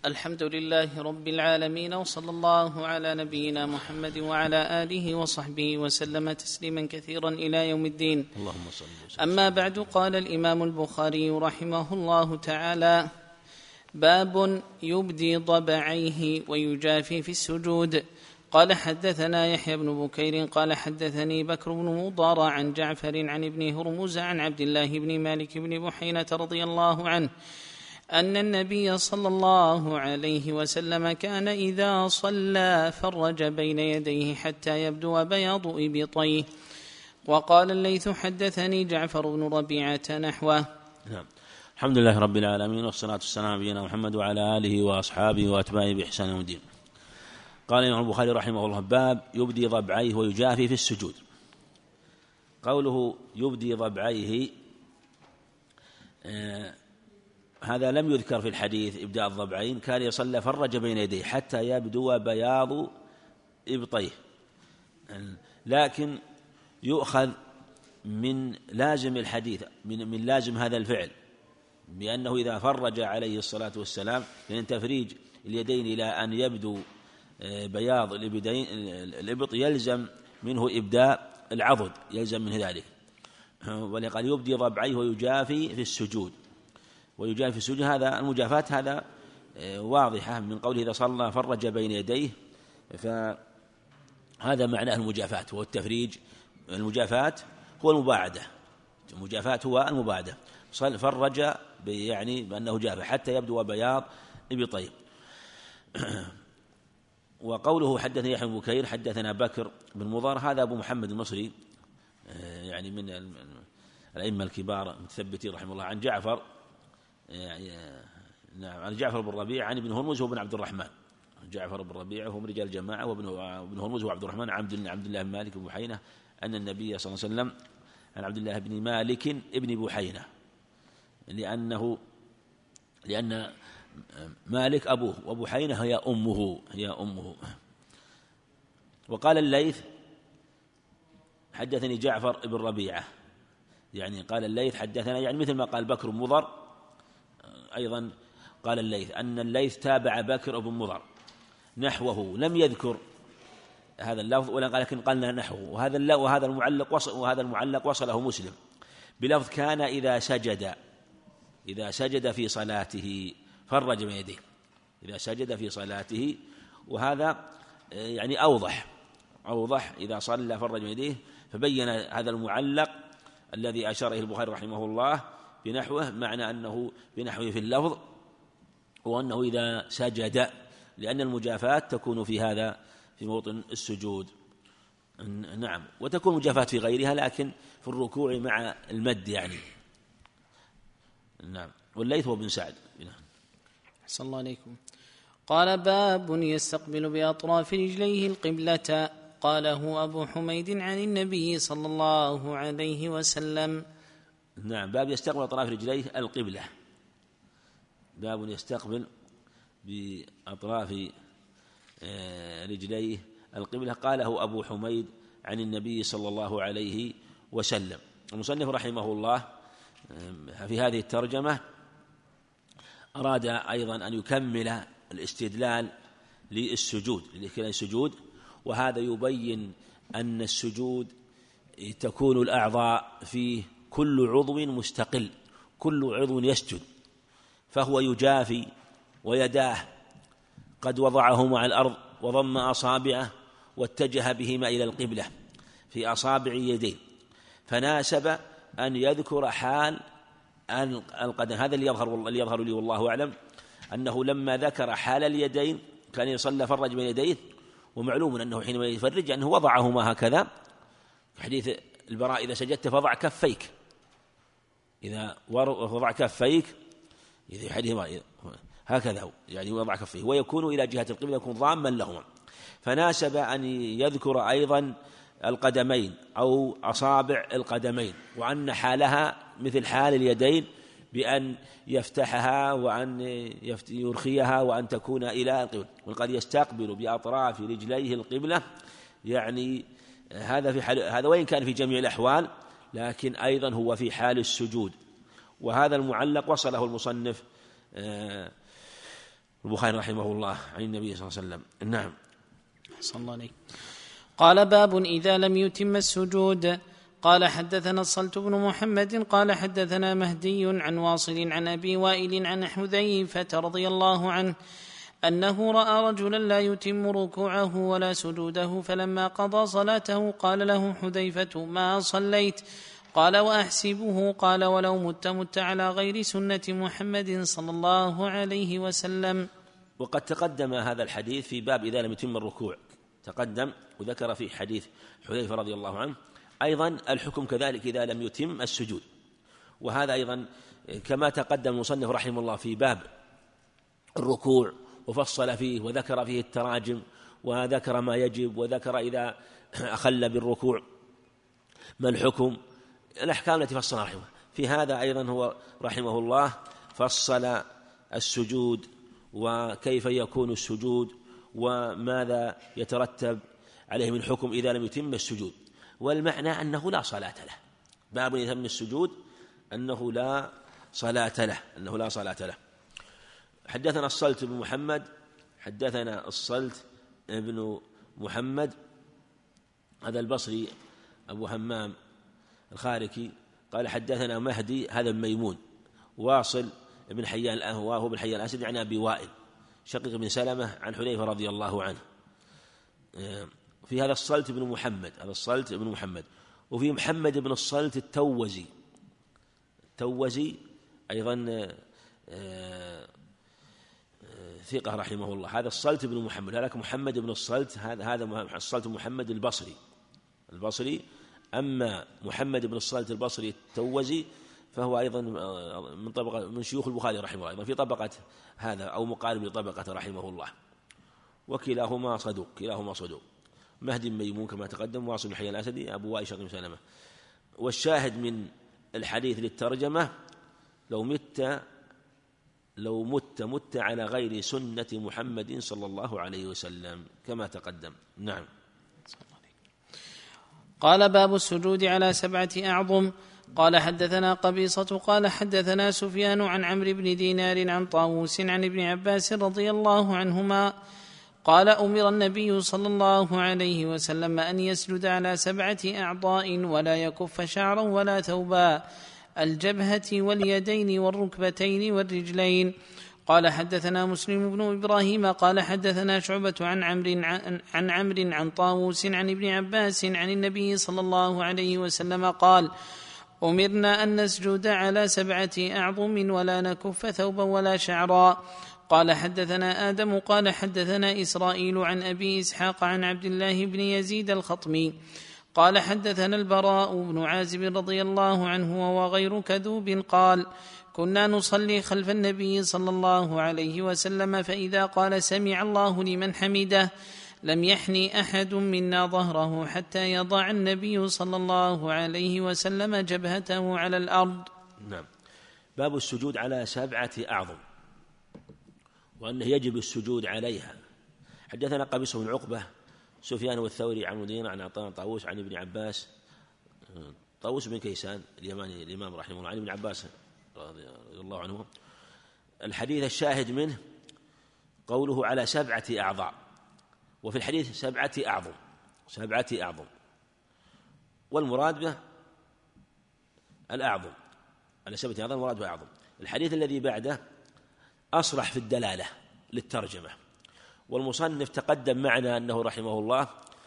الحمد لله رب العالمين، وصلى الله على نبينا محمد وعلى آله وصحبه وسلم تسليما كثيرا إلى يوم الدين. اللهم صل وسلم. أما بعد، قال الإمام البخاري رحمه الله تعالى: باب يبدي ضبعيه ويجافي في السجود. قال: حدثنا يحيى بن بكير قال: حدثني بكر بن مضار عن جعفر عن ابن هرمز عن عبد الله بن مالك بن بحينة رضي الله عنه أن النبي صلى الله عليه وسلم كان إذا صلى فرج بين يديه حتى يبدو بياض إبطيه. وقال الليث: حدثني جعفر بن ربيعة نحوه. نعم. الحمد لله رب العالمين، والصلاة والسلام على نبينا محمد وعلى آله وأصحابه وأتباعه بإحسان يوم الدين. قال الإمام البخاري رحمه الله: باب يبدي ضبعيه ويجافي في السجود. قوله يبدي ضبعيه هذا لم يذكر في الحديث إبداء الضبعين، كان يصلى فرج بين يديه حتى يبدو بياض إبطيه، لكن يؤخذ من لازم الحديث من لازم هذا الفعل بأنه إذا فرج عليه الصلاة والسلام من تفريج اليدين إلى أن يبدو بياض الإبط يلزم منه إبداء العضد، يلزم منه ذلك. ولقد يبدي ضبعيه ويجافي في السجود. ويجافي في السجود، هذا المجافاة هذا واضحة من قوله إذا صلى فرج بين يديه، فهذا معناه المجافاة هو التفريج. المجافاة هو المباعدة، المجافاة هو المباعدة. فرج يعني بأنه جافى حتى يبدو بياض إبطيه. وقوله حدثنا يحيى بن بكير حدثنا بكر بن مضار، هذا أبو محمد المصري يعني من الأئمة الكبار المتثبتين رحمه الله، عن جعفر نعم عن جعفر بن ربيعة عن ابن هرمز وابن عبد الرحمن. جعفر بن ربيعة هم رجال الجماعة، وابن هرمز وعبد الرحمن عبد الله بن مالك بن بحينة أن النبي صلى الله عليه وسلم عن عبد الله بن مالك ابن بحينة، لأن مالك أبوه وبحينة هي أمه. وقال الليث: حدثني جعفر بن ربيعة، يعني قال الليث حدثنا، يعني مثل ما قال بكر بن مضر أيضا قال الليث أن الليث تابع بكر بن مضر نحوه، لم يذكر هذا اللفظ ولكن قالنا نحوه. وهذا المعلق وصله مسلم بلفظ: كان إذا سجد في صلاته فرج بين يديه، إذا سجد في صلاته. وهذا يعني أوضح إذا صلى فرج بين يديه، فبين هذا المعلق الذي أشار إليه البخاري رحمه الله بنحوه، معنى أنه بنحوه في اللفظ، وأنه إذا سجد، لأن المجافاة تكون في هذا في موطن السجود. نعم. وتكون مجافاة في غيرها، لكن في الركوع مع المد يعني. نعم. والليث هو بن سعد. أحسن الله عليكم. قال: باب يستقبل بأطراف رجليه القبلة. قاله أبو حميد عن النبي صلى الله عليه وسلم. نعم. باب يستقبل أطراف رجليه القبلة. باب يستقبل بأطراف رجليه القبلة. قاله أبو حميد عن النبي صلى الله عليه وسلم. المصنف رحمه الله في هذه الترجمة أراد أيضا أن يكمل الاستدلال للسجود، وهذا يبين أن السجود تكون الأعضاء فيه كل عضو مستقل، كل عضو يسجد، فهو يجافي ويداه قد وضعهما على الأرض وضم أصابعه واتجه بهما إلى القبلة في أصابع يديه، فناسب أن يذكر حال القدم. هذا اللي يظهر لي والله أعلم، أنه لما ذكر حال اليدين كان يصلى فرج بين يديه، ومعلوم أنه حينما يفرج أنه وضعهما هكذا، في حديث البراء: إذا سجدت فضع كفيك، إذا وضع كفيك هكذا، يعني وضع كفيه ويكون إلى جهة القبلة، يكون ضاما لهما. فناسب أن يذكر أيضا القدمين أو أصابع القدمين، وأن حالها مثل حال اليدين، بأن يفتحها وأن يرخيها وأن تكون إلى القبلة. وقد يستقبل بأطراف رجليه القبلة، يعني هذا في حال هذا، وإن كان في جميع الأحوال، لكن أيضا هو في حال السجود. وهذا المعلق وصله المصنف البخاري رحمه الله عن النبي صلى الله عليه وسلم. نعم. صلى الله عليه. قال: باب إذا لم يتم السجود. قال: حدثنا الصلت بن محمد قال حدثنا مهدي عن واصل عن أبي وائل عن حذيفة رضي الله عنه أنه رأى رجلا لا يتم ركوعه ولا سجوده، فلما قضى صلاته قال له حذيفة: ما صليت؟ قال: وأحسبه. قال: ولو مت على غير سنة محمد صلى الله عليه وسلم. وقد تقدم هذا الحديث في باب إذا لم يتم الركوع، تقدم وذكر في حديث حذيفة رضي الله عنه أيضا الحكم كذلك إذا لم يتم السجود. وهذا أيضا كما تقدم المصنف رحمه الله في باب الركوع وفصل فيه وذكر فيه التراجم وذكر ما يجب وذكر إذا أخل بالركوع ما الحكم، الأحكام التي فصلها رحمه. في هذا أيضا هو رحمه الله فصل السجود وكيف يكون السجود وماذا يترتب عليه من حكم إذا لم يتم السجود. والمعنى أنه لا صلاة له، باب يتم السجود أنه لا صلاة له. حدثنا الصلت بن محمد، حدثنا الصلت بن محمد هذا البصري أبو همام الخاركي قال حدثنا مهدي هذا ميمون، واصل بن حيان وهو بن حيان الأسد عن أبي وائل شقيق بن سلمة عن حذيفة رضي الله عنه. في هذا الصلت بن محمد، هذا الصلت بن محمد، وفي محمد بن الصلت التوزي أيضا ثقة رحمه الله. هذا الصلت بن محمد، هذاك محمد بن الصلت، هذا الصلت محمد البصري. أما محمد بن الصلت البصري التوزي فهو أيضا من شيوخ البخاري رحمه الله، أيضا في طبقة هذا أو مقارب لطبقة رحمه الله، وكلاهما صدوق. مهدي ميمون كما تقدم، واصل بن حيان الأسدي، أبو وائل شقيق بن سلمة. والشاهد من الحديث للترجمة: لو مت على غير سنة محمد صلى الله عليه وسلم كما تقدم. نعم. قال: باب السجود على 7 أعظم. قال: حدثنا قبيصة قال حدثنا سفيان عن عمرو بن دينار عن طاووس عن ابن عباس رضي الله عنهما قال: أمر النبي صلى الله عليه وسلم أن يسجد على 7 أعضاء ولا يكف شعرا ولا ثوبا: الجبهة واليدين والركبتين والرجلين. قال: حدثنا مسلم بن إبراهيم قال حدثنا شعبة عن عمرو عن طاووس عن ابن عباس عن النبي صلى الله عليه وسلم قال: أمرنا أن نسجد على 7 أعظم ولا نكف ثوبا ولا شعرا. قال: حدثنا آدم قال حدثنا إسرائيل عن أبي إسحاق عن عبد الله بن يزيد الخطمي قال: حدثنا البراء بن عازب رضي الله عنه وهو غير كذوب قال: كنا نصلي خلف النبي صلى الله عليه وسلم، فإذا قال: سمع الله لمن حمده، لم يحني أحد منا ظهره حتى يضع النبي صلى الله عليه وسلم جبهته على الأرض. نعم. باب السجود على 7 أعظم وأنه يجب السجود عليها. حدثنا قبيصة بن عقبة، سفيان والثوري عن مدينة عن عطاء طاووس عن ابن عباس، طاووس بن كيسان اليماني الإمام رحمه الله، عن ابن عباس رضي الله عنه. الحديث الشاهد منه قوله على 7 أعضاء، وفي الحديث 7 أعظم، والمراد به الأعظم، على 7 أعظم المراد به أعظم. الحديث الذي بعده أصرح في الدلالة للترجمة، والمصنف تقدم معنا أنه رحمه الله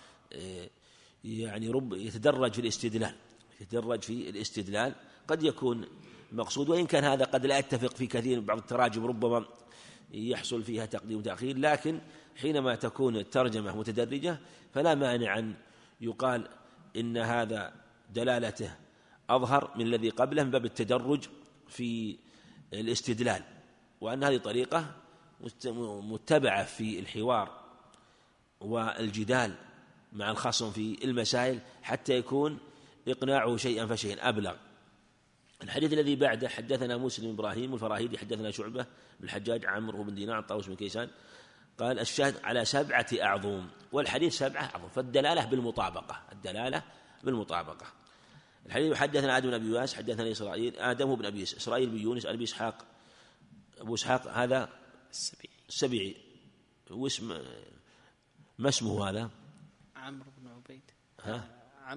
يعني يتدرج في الاستدلال، قد يكون مقصود، وإن كان هذا قد لا يتفق في كثير، بعض التراجم ربما يحصل فيها تقديم وتأخير، لكن حينما تكون الترجمة متدرجة فلا مانع أن يقال إن هذا دلالته أظهر من الذي قبله من باب التدرج في الاستدلال، وأن هذه طريقة متبعة في الحوار والجدال مع الخصم في المسائل حتى يكون إقناعه شيئا فشيئا أبلغ. الحديث الذي بعده حدثنا مسلم إبراهيم الفراهيدي حدثنا شعبة بن الحجاج عمرو بن دينار طاووس بن كيسان قال: الشاهد على 7 أعظم، والحديث 7 أعظم، فالدلالة بالمطابقة. الحديث حدثنا آدم بن أبي يواس حدثنا إسرائيل، آدم بن أبي إسرائيل بن يونس أبي إسحاق، أبو إسحاق هذا السبيعي. واسم ما اسمه هذا؟ عمرو بن عبيد. ها؟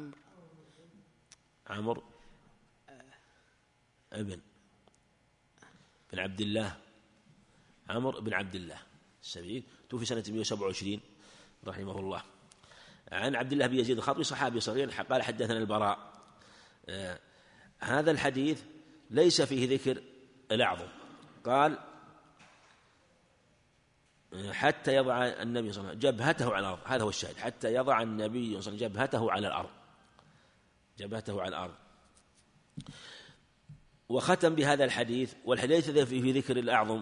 عمرو بن عبد الله. عمرو بن عبد الله السبيعي توفي سنة 127 رحمه الله. عن عبد الله بن يزيد الخطبي صحابي صغير قال حدثنا البراء. هذا الحديث ليس فيه ذكر الأعظم. قال حتى يضع النبي صلى الله عليه وسلم جبهته على الأرض، هذا هو الشاهد، حتى يضع النبي صلى الله عليه وسلم جبهته على الأرض، جبهته على الأرض. وختم بهذا الحديث، والحديث الذي فيه ذكر الأعظم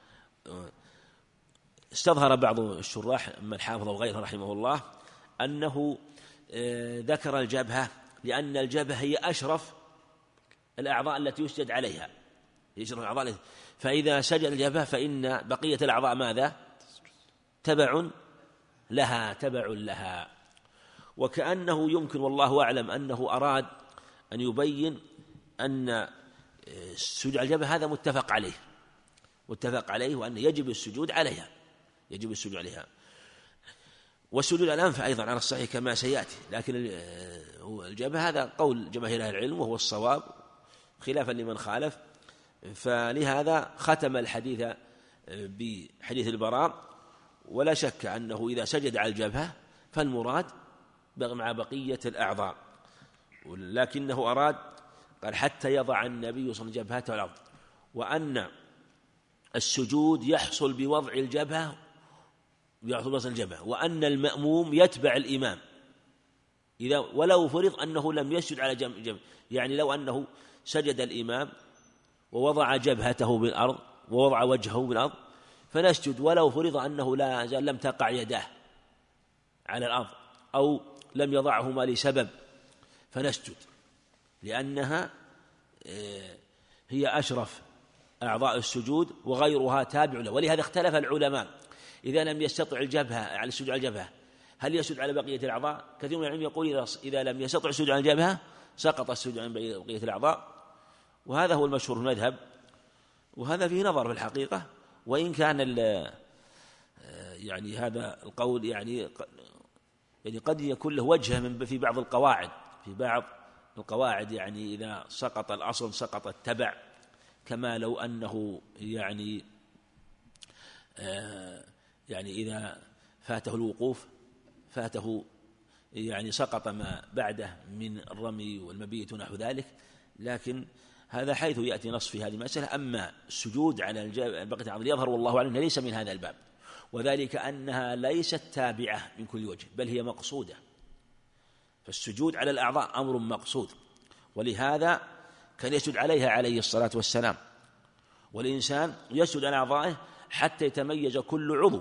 استظهر بعض الشراح من الحافظ وغيره رحمه الله أنه ذكر الجبهة لأن الجبهة هي أشرف الأعضاء التي يسجد عليها، يشرف الأعضاء، فإذا سجد الجبهة فإن بقية الأعضاء ماذا؟ تبع لها. وكأنه يمكن والله أعلم أنه أراد أن يبين أن السجود على الجبهة هذا متفق عليه وأن يجب السجود عليها، والسجود على الأنف أيضا على الصحيح كما سيأتي، لكن الجبهة هذا قول جماهير أهل العلم وهو الصواب خلافا لمن خالف. فلهذا ختم الحديث بحديث البراء، ولا شك أنه إذا سجد على الجبهة فالمراد مع بقية الأعضاء، لكنه أراد قال حتى يضع النبي صلى الله عليه وسلم جبهته على الأرض، وأن السجود يحصل بوضع الجبهة، وأن المأموم يتبع الإمام إذا ولو فرض أنه لم يسجد على جنب، يعني لو أنه سجد الإمام ووضع جبهته بالأرض ووضع وجهه بالأرض فنسجد، ولو فرض أنه لم تقع يداه على الأرض أو لم يضعهما لسبب فنسجد، لأنها هي أشرف أعضاء السجود وغيرها تابع له. ولهذا اختلف العلماء إذا لم يستطع الجبهة على السجود على الجبهة هل يسجد على بقية الأعضاء؟ كثير من العلم يقول إذا لم يستطع السجود على الجبهة سقط السجود عن بقية الأعضاء، وهذا هو المشهور في المذهب، وهذا فيه نظر في الحقيقة، وإن كان يعني هذا القول يعني قد يكون له وجه في بعض القواعد، يعني إذا سقط الأصل سقط التبع، كما لو أنه يعني إذا فاته الوقوف فاته يعني سقط ما بعده من الرمي والمبيت ونحو ذلك. لكن هذا حيث يأتي نص في هذه المسألة. أما السجود على بقية الأعضاء يظهر والله أعلم ليس من هذا الباب، وذلك أنها ليست تابعة من كل وجه بل هي مقصودة، فالسجود على الأعضاء أمر مقصود، ولهذا كان يسجد عليها عليه الصلاة والسلام. والإنسان يسجد على أعضائه حتى يتميز كل عضو،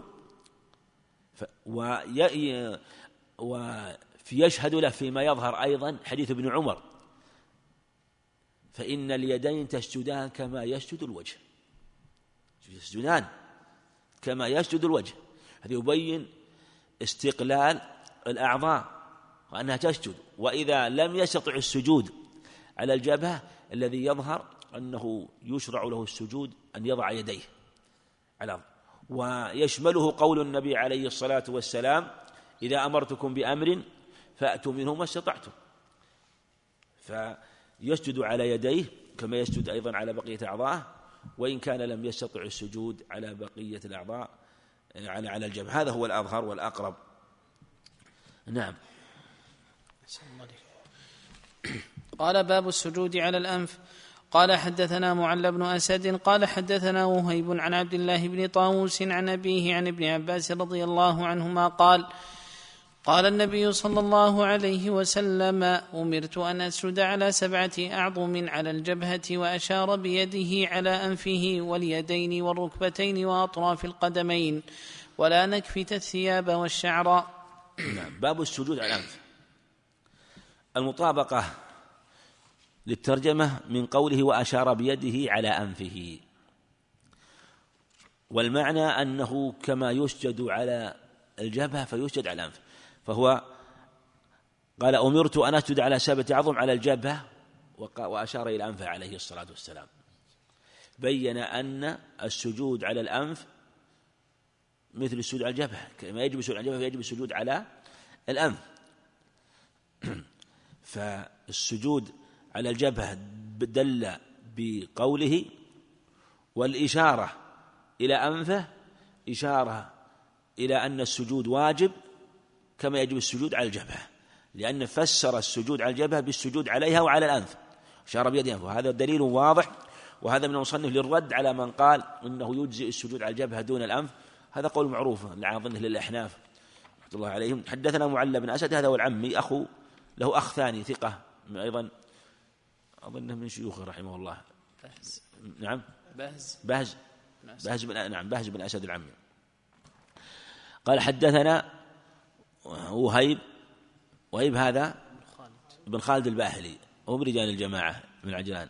ويشهد له فيما يظهر أيضا حديث ابن عمر فإن اليدين تسجدان كما يسجد الوجه، يسجدان كما يسجد الوجه. هذا يبين استقلال الأعضاء وأنها تسجد. وإذا لم يستطع السجود على الجبهة الذي يظهر أنه يشرع له السجود أن يضع يديه على الأرض، ويشمله قول النبي عليه الصلاة والسلام إذا أمرتكم بأمر فأتوا منه ما استطعتم، فيسجد على يديه كما يسجد أيضا على بقية أعضائه، وإن كان لم يستطع السجود على بقية الأعضاء على الجبهة. هذا هو الأظهر والأقرب. نعم. قال باب السجود على الأنف. قال حدثنا معل بن أسد قال حدثنا وهيب عن عبد الله بن طاووس عن أبيه عن ابن عباس رضي الله عنهما قال قال النبي صلى الله عليه وسلم أمرت أن أسجد على 7 أعظم على الجبهة، وأشار بيده على أنفه واليدين والركبتين وأطراف القدمين، ولا نكفت الثياب والشعر. باب السجود على الأنف. المطابقة للترجمة من قوله وأشار بيده على أنفه، والمعنى أنه كما يسجد على الجبهة فيسجد على الأنف. فهو قال أمرت أن أسجد على 7 أعظم على الجبهة وأشار إلى أنفه عليه الصلاة والسلام، بين أن السجود على الأنف مثل السجود على الجبهة، كما يجب السجود على الجبهة فيجب السجود على الأنف. فالسجود على الجبهة دل بقوله، والإشارة إلى أنفه إشارة إلى أن السجود واجب كما يجب السجود على الجبهة، لأن فسر السجود على الجبهة بالسجود عليها وعلى الأنف، أشار بيد أنفه. وهذا دليل واضح، وهذا من المصنف للرد على من قال إنه يجزئ السجود على الجبهة دون الأنف. هذا قول معروف أظنه للأحناف رحمة الله عليهم. حدثنا معل بن أسد، هذا هو العمي، أخو له أخ ثاني ثقة أيضا أظنه من شيوخه رحمه الله، بهز. نعم بهز بن أسد العمي. قال حدثنا وهيب هذا بن خالد الباهلي، هو من رجال الجماعة من عجلان.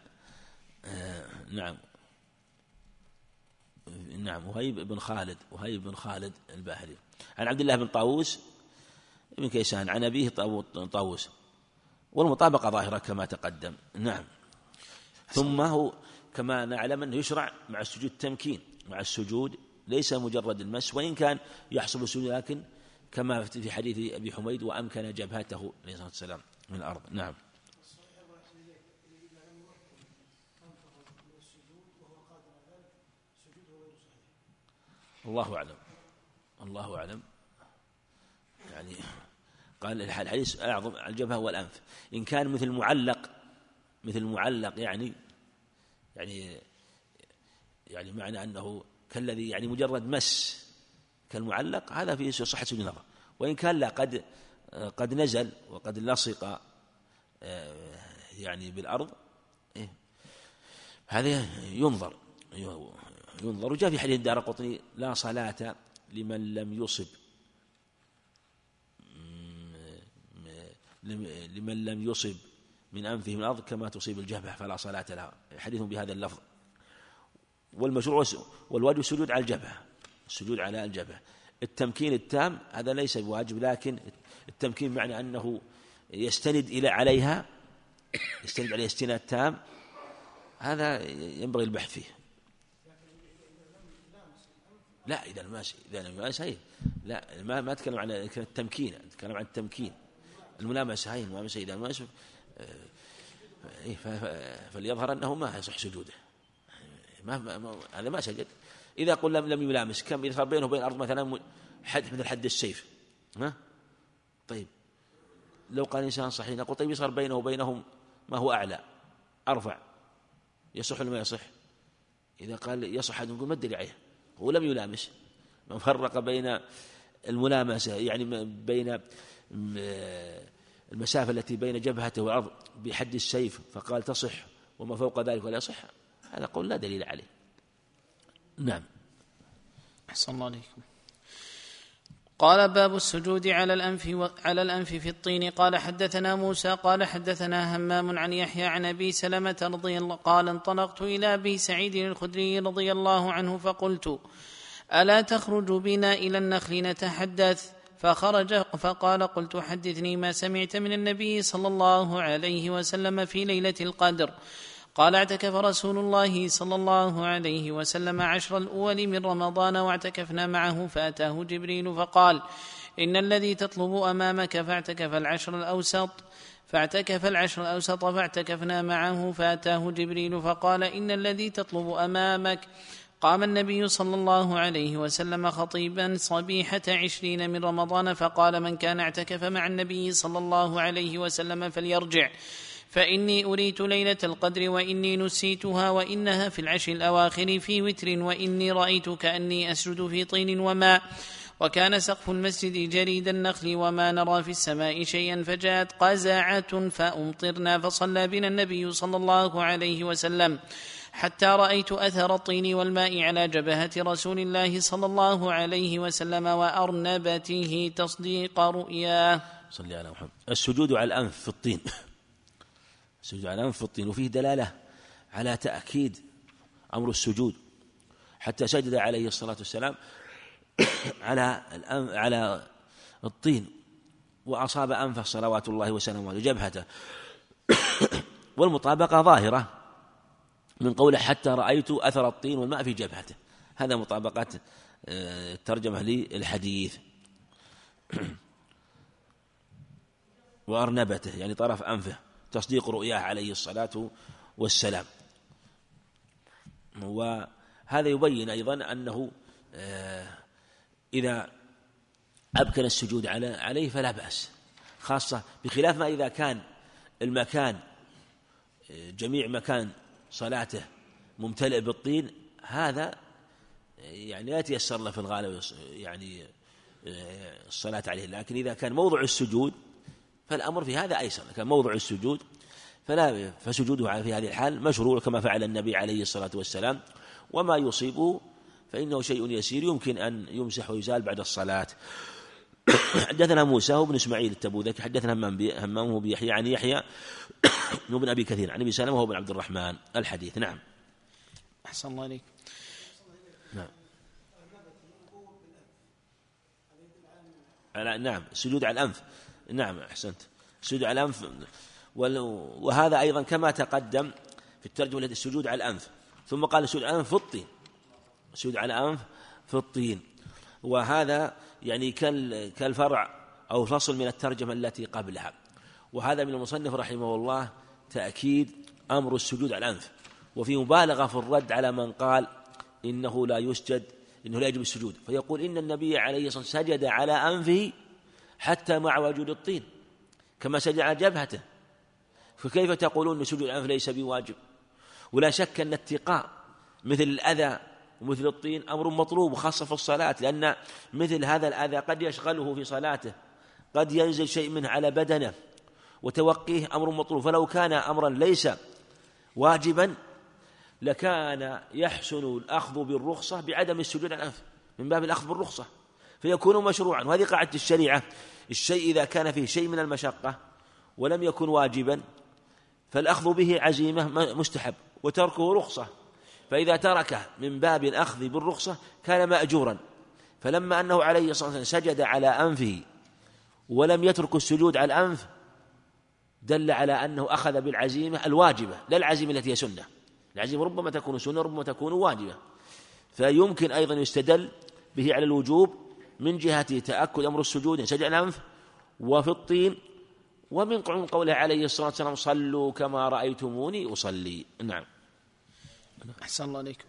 نعم وهيب بن خالد الباهلي، عن عبد الله بن طاووس بن كيسان عن أبيه طاووس، والمطابقة ظاهرة كما تقدم. نعم. ثم هو كما نعلم أنه يشرع مع السجود تمكين، مع السجود ليس مجرد المس، وإن كان يحصل السجود لكن كما في حديث أبي حميد وأمكن جبهته عليه الصلاة والسلام من الأرض. نعم. الله أعلم يعني قال الحديث أعظم الجبهة والأنف. إن كان مثل معلق يعني معنى أنه كالذي يعني مجرد مس كالمعلق، هذا فيه صحة سجود النظر. وإن كان لا قد نزل وقد لصق يعني بالأرض، هذا ينظر. وجاء في حديث الدارقطني: لا صلاة لمن لم يصب من أنفه من الأرض كما تصيب الجبهة فلا صلاة لها. حديث بهذا اللفظ. والمشروع والواجب السجود على الجبهة. التمكين التام هذا ليس بواجب، لكن التمكين معنى أنه يستند عليها استناد تام، هذا ينبغي البحث فيه. لا إذا لم يماس هي لا، ما أتكلم عن التمكين، أتكلم عن التمكين. الملامسة هي الملامسة إذا ماس فليظهر أنه ما يصح سجوده، هذا ما سجد. إذا قل لم يلامس، كم إذا صار بينه وبين الأرض مثلا مثل حد السيف، طيب لو قال إنسان صحيح نقول طيب صار بينه وبينهم ما هو أعلى أرفع، يصح ولا ما يصح؟ إذا قال يصح نقول ما الدليل عليه؟ هو لم يلامس، ما فرق بين الملامسة يعني بين المسافة التي بين جبهته والأرض بحد السيف فقال تصح، وما فوق ذلك ولا يصح، هذا قول لا دليل عليه. نعم. أحسن الله عليكم. قال: باب السجود على الأنف في الطين. قال: حدثنا موسى قال حدثنا همام عن يحيى عن أبي سلمة رضي الله قال: انطلقت إلى أبي سعيد الخدري رضي الله عنه فقلت: ألا تخرج بنا إلى النخل نتحدث؟ فخرج فقال: قلت: حدثني ما سمعت من النبي صلى الله عليه وسلم في ليلة القدر. قال: اعتكف رسول الله صلى الله عليه وسلم 10 الأول من رمضان، واعتكفنا معه، فأتاه جبريل فقال: إن الذي تطلب أمامك. فاعتكف العشر الأوسط فاعتكفنا معه، فأتاه جبريل فقال: إن الذي تطلب أمامك. قام النبي صلى الله عليه وسلم خطيبا صبيحة 20 من رمضان فقال: من كان اعتكف مع النبي صلى الله عليه وسلم فليرجع، فإني أريت ليلة القدر وإني نسيتها، وإنها في العشر الأواخر في وتر، وإني رأيت كأني أسجد في طين وماء، وكان سقف المسجد جريد النخل، وما نرى في السماء شيئا، فجاءت قزعة فأمطرنا، فصلى بنا النبي صلى الله عليه وسلم حتى رأيت أثر الطين والماء على جبهة رسول الله صلى الله عليه وسلم وأرنبته تصديق رؤياه. صلى على محمد. السجود على الأنف في الطين، السجود على الأنف في الطين، وفيه دلالة على تأكيد أمر السجود، حتى سجد عليه الصلاة والسلام على الطين وأصاب أنفه صلوات الله وسلامه وجبهته. والمطابقة ظاهرة من قوله حتى رأيت أثر الطين والماء في جبهته، هذا مطابقة ترجمة للحديث. وأرنبته يعني طرف أنفه، تصديق رؤياه عليه الصلاة والسلام. وهذا يبين أيضا أنه إذا أمكن السجود عليه فلا بأس، خاصة بخلاف ما إذا كان المكان جميع مكان صلاته ممتلئ بالطين، هذا يعني لا يتيسر له في الغالب يعني الصلاة عليه. لكن إذا كان موضع السجود فالأمر في هذا أيسر، كان موضع السجود فسجوده في هذه الحال مشروع كما فعل النبي عليه الصلاة والسلام. وما يصيبه فإنه شيء يسير يمكن أن يمسح ويزال بعد الصلاة. حدثنا موسى بن إسماعيل التبوذكي حدثنا همامه بيحيى عن يحيى بن أبي كثير عن أبي سلمة وهو بن عبد الرحمن الحديث. نعم. أحسن الله عليك. نعم. نعم السجود على الأنف. نعم أحسنت، السجود على الأنف. وهذا أيضا كما تقدم في الترجمة السجود على الأنف، ثم قال السجود على الأنف في الطين، السجود على الأنف في الطين. وهذا يعني كالفرع أو فصل من الترجمة التي قبلها. وهذا من المصنف رحمه الله تأكيد أمر السجود على الأنف، وفي مبالغة في الرد على من قال إنه لا يسجد، إنه لا يجب السجود، فيقول إن النبي عليه الصلاة والسلام سجد على أنفه حتى مع وجود الطين كما سجد على جبهته، فكيف تقولون أن سجود الأنف ليس بواجب؟ ولا شك أن اتقاء مثل الأذى ومثل الطين أمر مطلوب خاصة في الصلاة، لأن مثل هذا الأذى قد يشغله في صلاته، قد ينزل شيء منه على بدنه، وتوقيه أمر مطلوب. فلو كان أمرا ليس واجبا لكان يحسن الأخذ بالرخصة بعدم السجود على الأنف من باب الأخذ بالرخصة فيكون مشروعا. وهذه قاعدة الشريعة، الشيء إذا كان فيه شيء من المشقة ولم يكن واجبا فالأخذ به عزيمة مستحب وتركه رخصة، فإذا تركه من باب الأخذ بالرخصة كان مأجورا. فلما أنه عليه الصلاة والسلام سجد على أنفه ولم يترك السجود على الأنف دل على أنه أخذ بالعزيمة الواجبة لا العزيمة التي هي سنة. العزيمة ربما تكون سنة ربما تكون واجبة، فيمكن أيضا يستدل به على الوجوب من جهة تأكد أمر السجود سجد على الأنف وفي الطين، ومن قوله عليه الصلاة والسلام صلوا كما رأيتموني أصلي. نعم. أحسن الله عليكم.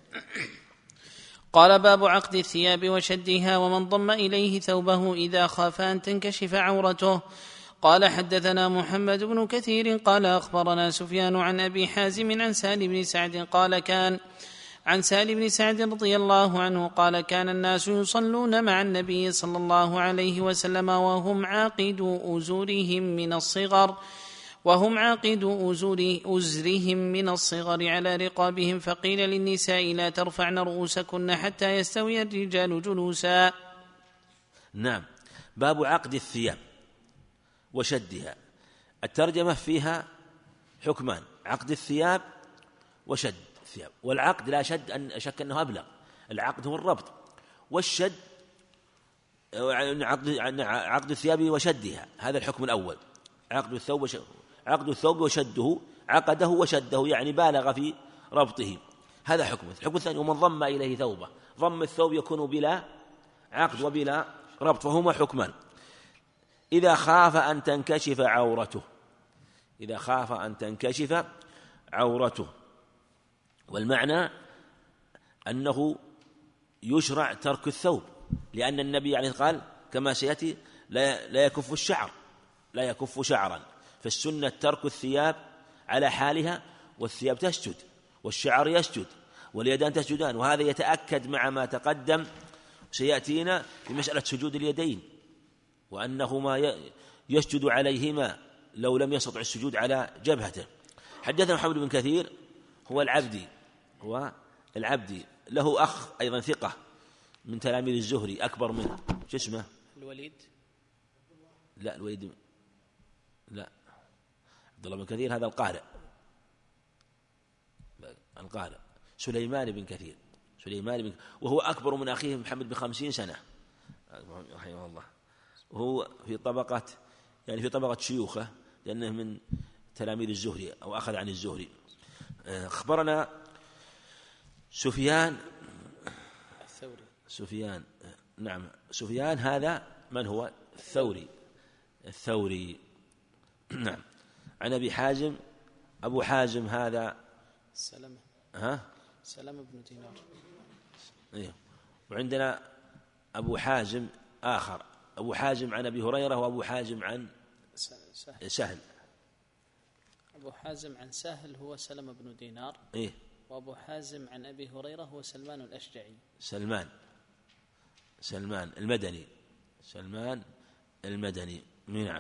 قال باب عقد الثياب وشدها ومن ضم إليه ثوبه إذا خاف أن تنكشف عورته. قال حدثنا محمد بن كثير قال أخبرنا سفيان عن أبي حازم عن سهل بن سعد قال عن سهل بن سعد رضي الله عنه قال كان الناس يصلون مع النبي صلى الله عليه وسلم وهم عاقدوا أزرهم من الصغر على رقابهم، فقيل للنساء لا ترفعن رؤوسكن حتى يستوي الرجال جلوسا. نعم. باب عقد الثياب وشدها. الترجمة فيها حكمان: عقد الثياب وشد الثياب. والعقد لا شك أنه أبلغ، العقد هو الربط، والشد عقد الثياب وشدها هذا الحكم الأول. عقد الثوب وشده، عقده وشده يعني بالغ في ربطه، هذا حكم. الحكم الثاني ومن ضم إليه ثوبه، ضم الثوب يكون بلا عقد وبلا ربط، فهما حكمان. إذا خاف أن تنكشف عورته، والمعنى أنه يشرع ترك الثوب، لأن النبي عليه قال كما سيأتي لا يكف شعرا، فالسنة ترك الثياب على حالها، والثياب تسجد والشعر يسجد واليدان تسجدان، وهذا يتأكد مع ما تقدم سيأتينا في مسألة سجود اليدين، وأنه ما يسجد عليهما لو لم يستطع السجود على جبهته. حدثنا محمد بن كثير هو العبدي له أخ أيضا ثقة من تلاميذ الزهري أكبر منه، شو اسمه؟ الوليد لا عبد الله بن كثير هذا القارئ سليمان بن كثير وهو أكبر من أخيه محمد ب50 سنة رحمه الله، وهو في طبقة شيوخه، لأنه من تلاميذ الزهري أو أخذ عن الزهري. أخبرنا سفيان سفيان، نعم سفيان هذا من هو؟ الثوري نعم. عن أبي حازم، أبو حازم هذا سلمة بن دينار. إيه. وعندنا أبو حازم آخر، أبو حازم عن أبي هريرة، وأبو حازم عن سهل. أبو حازم عن سهل هو سلمة بن دينار. إيه. وأبو حازم عن أبي هريرة هو سلمان الأشجعي. سلمان المدني نعم،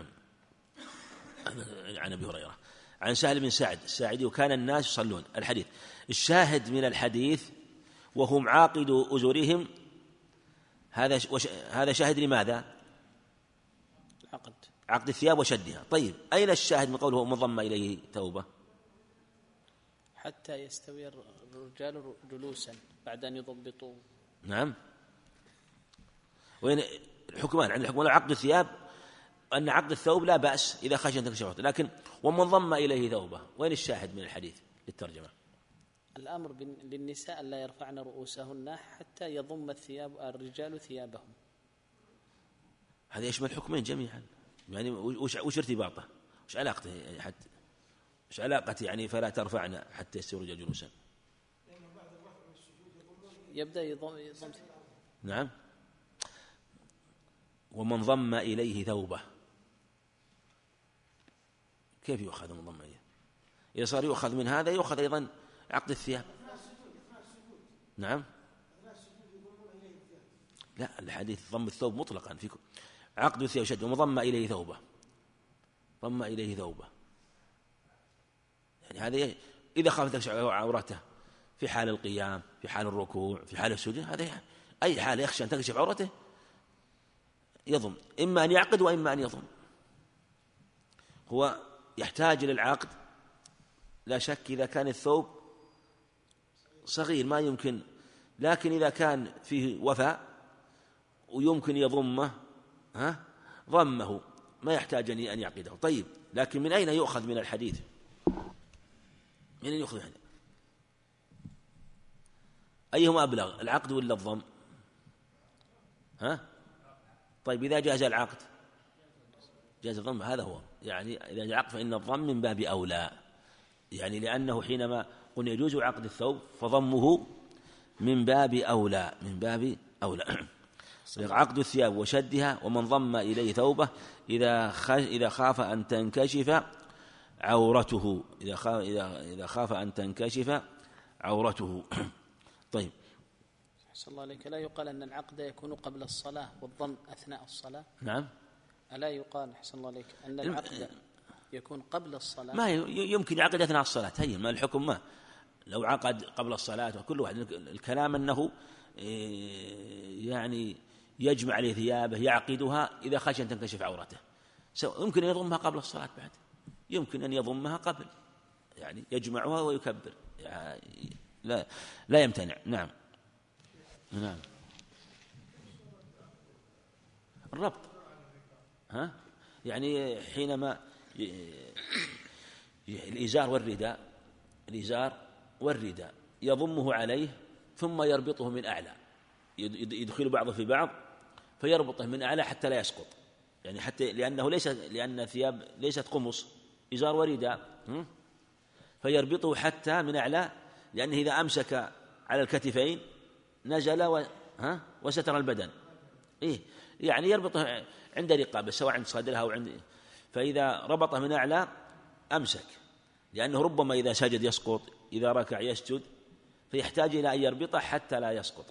عن أبي هريرة. عن سهل بن سعد الساعدي، وكان الناس يصلون. الحديث الشاهد من الحديث وهم عاقد أزورهم، هذا شاهد لماذا؟ عقد الثياب وشدها. طيب أين الشاهد من قوله من ضم إليه ثوبه؟ حتى يستوي الرجال جلوسا بعد أن يضبطوا. نعم. وين الحكمان؟ عند الحكمان عقد الثياب أن عقد الثوب لا بأس إذا خشي أن تنكشف عورته، لكن ومن ضم إليه ثوبه، وين الشاهد من الحديث للترجمة؟ الأمر للنساء لا يرفعن رؤوسهن حتى يضم الرجال ثيابهم. هذا يشمل الحكمين جميعا، يعني وش ارتباطه؟ وش علاقته؟ حتى وش علاقته يعني فلا ترفعن حتى يستوي الرجال جلوسا؟ يبدأ يضم. نعم. ومن ضم إليه ثوبه، كيف يؤخذ من ضم إليه؟ إذا صار يؤخذ من هذا يؤخذ أيضا عقد الثياب. نعم. لا، الحديث ضم الثوب مطلقا في عقد الثياب شد، ومضم إليه ثوبه، ضم إليه ثوبه، يعني هذا إذا خاف تكشف عورته في حال القيام، في حال الركوع، في حال السجود، هذا أي حال يخشى أن تكشف عورته يضم، إما أن يعقد وإما أن يضم. هو يحتاج للعقد لا شك إذا كان الثوب صغير ما يمكن، لكن إذا كان فيه وفاء ويمكن يضمه ضمه، ما يحتاج أن يعقده. طيب، لكن من أين يؤخذ من الحديث؟ من أين يؤخذ الحديث؟ أيهما أبلغ، العقد ولا الضم؟ طيب إذا جاز العقد جاز الضم، هذا هو، يعني إذا جاء عقد فإن الضم من باب أولى، يعني لأنه حينما قلنا يجوز عقد الثوب فضمه من باب أولى، عقد الثياب وشدها. ومن ضم إليه ثوبه إذا خاف أن تنكشف عورته، إذا خاف أن تنكشف عورته. طيب. أحسن الله عليك. لا يقال أن العقد يكون قبل الصلاة والضم أثناء الصلاة؟ نعم. ألا يقال أحسن الله عليك أن العقد يكون قبل الصلاة؟ ما يمكن يعقد أثناء الصلاة، هي ما الحكم، ما لو عقد قبل الصلاة وكل واحد. الكلام أنه يعني يجمع عليه ثيابه يعقدها إذا خشي أن تنكشف عورته، يمكن أن يضمها قبل الصلاة، بعد يمكن أن يضمها قبل، يعني يجمعها ويكبر، يعني لا يمتنع. نعم. الربط يعني حينما الإزار والرداء يضمه عليه ثم يربطه من أعلى، يدخل بعضه في بعض فيربطه من أعلى حتى لا يسقط، يعني حتى لأن الثياب ليست قمص، إزار ورداء، فيربطه حتى من أعلى، لأنه إذا أمسك على الكتفين نزل وستر البدن، يعني يربطه عند رقابه سواء عند صدرها أو عند، فإذا ربطه من أعلى أمسك، لأنه ربما إذا سجد يسقط، إذا ركع يسجد، فيحتاج إلى أن يربطه حتى لا يسقط.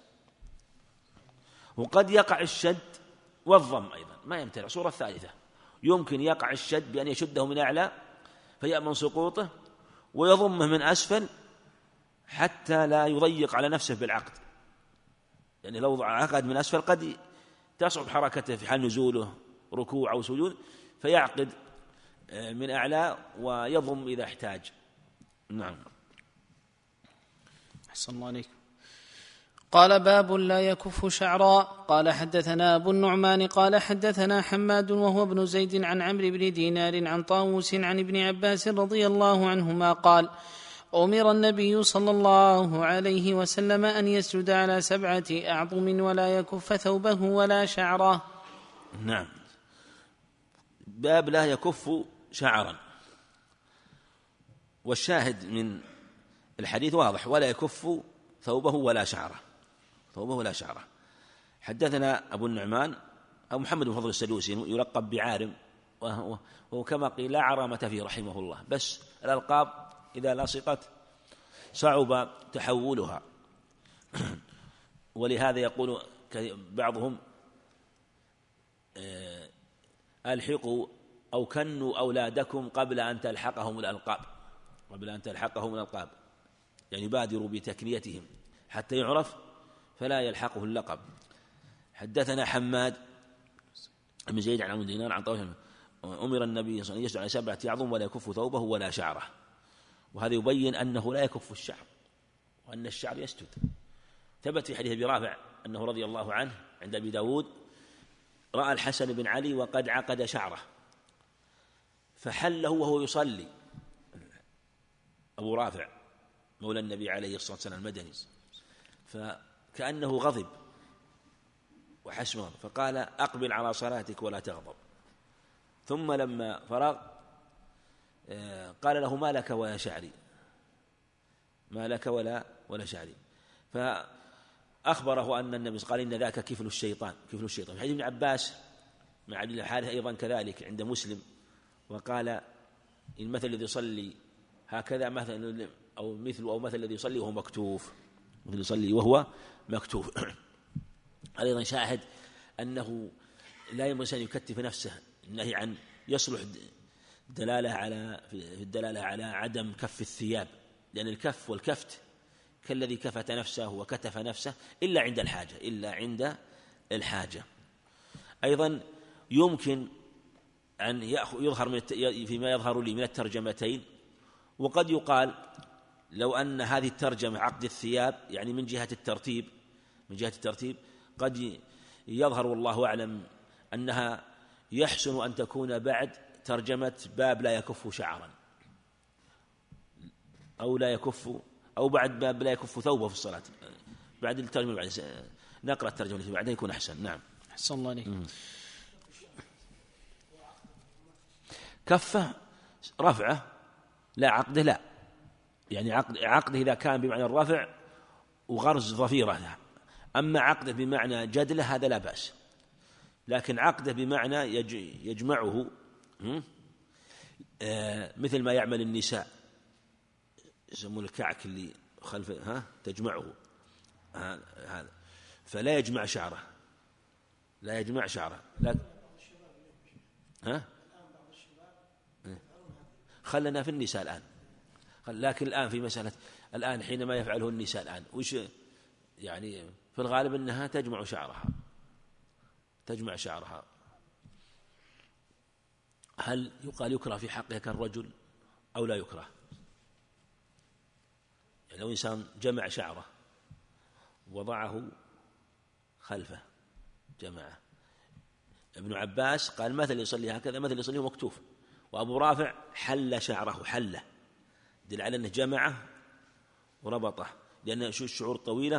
وقد يقع الشد والضم أيضا، ما يمتنع. صورة ثالثة، يمكن يقع الشد بأن يشده من أعلى فيأمن سقوطه، ويضمه من أسفل حتى لا يضيق على نفسه بالعقد، يعني لو عقد من أسفل قد تصعب حركته في حال نزوله ركوع أو سجود، فيعقد من أعلى ويضم إذا احتاج. نعم. أحسن الله عليك. قال باب لا يكف شعرا. قال حدثنا أبو النعمان قال حدثنا حماد وهو ابن زيد عن عمرو بن دينار عن طاووس عن ابن عباس رضي الله عنهما قال أمر النبي صلى الله عليه وسلم أن يسجد على 7 أعظم ولا يكف ثوبه ولا شعره. نعم. باب لا يكف شعرا، والشاهد من الحديث واضح: ولا يكف ثوبه ولا شعره، ثوبه ولا شعره. حدثنا أبو النعمان أو محمد بن فضل السدوسي يلقب بعارم، وهو كما قيل لا عرامة فيه رحمه الله، بس الألقاب إذا لصقت صعب تحولها. ولهذا يقول بعضهم: ألحقوا أو كنوا أولادكم قبل أن تلحقهم الألقاب، قبل أن تلحقهم الألقاب، يعني بادروا بتكنيتهم حتى يعرف فلا يلحقه اللقب. حدثنا حماد بن زيد عن عمرو بن دينار عن طاووس: أمر النبي صلى الله عليه وسلم أن يسجد على 7 أعظم ولا يكف ثوبه ولا شعره. وهذا يبين أنه لا يكف الشعر، وأن الشعر يسجد. ثبت في حديث أبي رافع أنه رضي الله عنه عند أبي داود رأى الحسن بن علي وقد عقد شعره فحله وهو يصلي، أبو رافع مولى النبي عليه الصلاة والسلام المدني، فكأنه غضب وحسمه، فقال: أقبل على صلاتك ولا تغضب. ثم لما فرغ قال له: ما لك ولا شعري، ما لك ولا شعري. فأخبره أن النبي قال: إن ذاك كفل الشيطان، كفل الشيطان. في حديث ابن عباس مع عبد الحارث أيضا كذلك عند مسلم، وقال: المثل الذي يصلي هكذا مثل مثل الذي يصلي وهو مكتوف، مثل يصلي وهو مكتوف. أيضا شاهد أنه لا ينبغي أن يكتف نفسه، النهي عن يصلح الدلالة على عدم كف الثياب، لأن الكف والكفت كالذي كفت نفسه وكتف نفسه إلا عند الحاجة. أيضا يمكن أن يظهر فيما يظهر لي من الترجمتين، وقد يقال لو أن هذه الترجمة عقد الثياب يعني من جهة الترتيب قد يظهر والله أعلم أنها يحسن أن تكون بعد ترجمة باب لا يكف شعرا، أو بعد باب لا يكف ثوبه في الصلاة، بعد الترجمة بعد نقرأ الترجمة التي بعدها يكون أحسن. نعم. أحسن الله عليك. كفه رفعه لا عقده، لا يعني عقده إذا كان بمعنى الرفع وغرز ظفيرة، أما عقده بمعنى جدله هذا لا بأس، لكن عقده بمعنى يجمعه مثل ما يعمل النساء، يسمون الكعك اللي خلف تجمعه هذا، فلا يجمع شعره، لكن خلنا في النساء الآن، لكن الآن في مسألة الآن حينما يفعله النساء الآن وش يعني في الغالب أنها تجمع شعرها. هل يقال يكره في حقها كالرجل أو لا يكره؟ يعني لو إنسان جمع شعره وضعه خلفه جمعه، ابن عباس قال مثل يصلي هكذا مثل يصلي مكتوف، وأبو رافع حل شعره حله، دل على أنه جمعه وربطه، لأن الشعور طويلة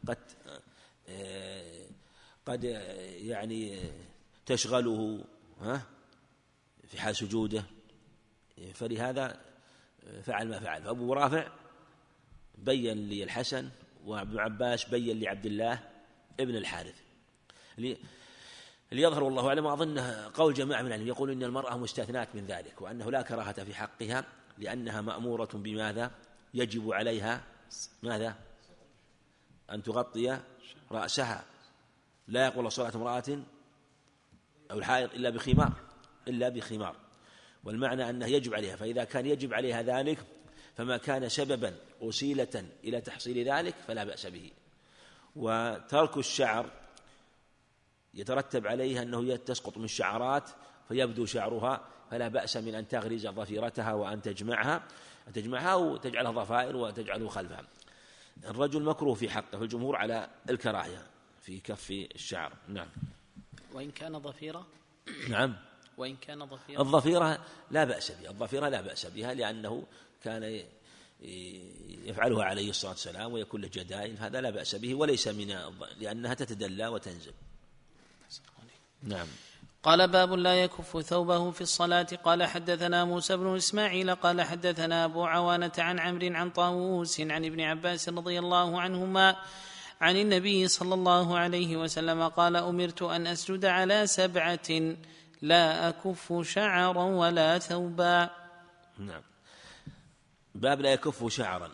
قد يعني تشغله في حال سجوده، فلهذا فعل ما فعل. فأبو رافع بين لي الحسن، وابن عباس بين لي عبد الله ابن الحارث. اللي يظهر والله أعلم أظنه قول جماعة من العلم يقول إن المرأة مستثنات من ذلك، وأنه لا كراهة في حقها، لأنها مأمورة بماذا؟ يجب عليها ماذا؟ أن تغطي رأسها، لا يقبل صلاة امرأة أو الحائض إلا بخمار، والمعنى أنه يجب عليها، فإذا كان يجب عليها ذلك فما كان سببا وسيلة إلى تحصيل ذلك فلا بأس به. وترك الشعر يترتب عليها أنه تسقط من الشعرات فيبدو شعرها، فلا بأس من أن تغرز ظفيرتها وأن تجمعها وتجعلها ضفائر وتجعله خلفها. الرجل مكروه في حقه، الجمهور على الكراهية في كف الشعر. نعم. وإن كان ظفيرة. نعم. وإن كان ظفيرة. الظفيرة لا بأس بها، لأنه كان يفعلها عليه الصلاة والسلام ويكون له جدائن، هذا لا بأس به وليس لأنها تتدلى وتنزل. نعم. قال باب لا يكف ثوبه في الصلاة. قال حدثنا موسى بن إسماعيل قال حدثنا أبو عوانة عن عمرو عن طاووس عن ابن عباس رضي الله عنهما عن النبي صلى الله عليه وسلم قال أمرت أن أسجد على 7 لا أكف شعرا ولا ثوبا. نعم. باب لا يكف شعرا،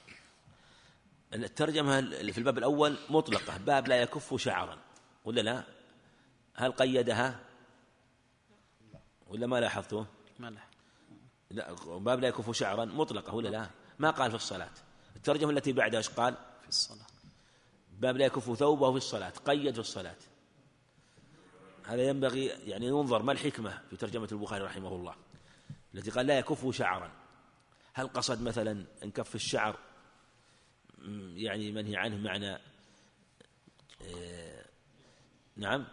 الترجمة في الباب الأول مطلقة، باب لا يكف شعرا ولا لا؟ هل قيدها ولا ما لاحظته؟ ما لاحظ. لا، باب لا يكف شعرا مطلقة ولا لا؟ ما قال في الصلاة. الترجمة التي بعدها ايش قال؟ في الصلاة. باب لا يكف ثوبه في الصلاة، قيد في الصلاة. هذا ينبغي يعني ينظر ما الحكمة في ترجمة البخاري رحمه الله التي قال لا يكف شعرا. هل قصد مثلا أن كف الشعر يعني منهي عنه معنى نعم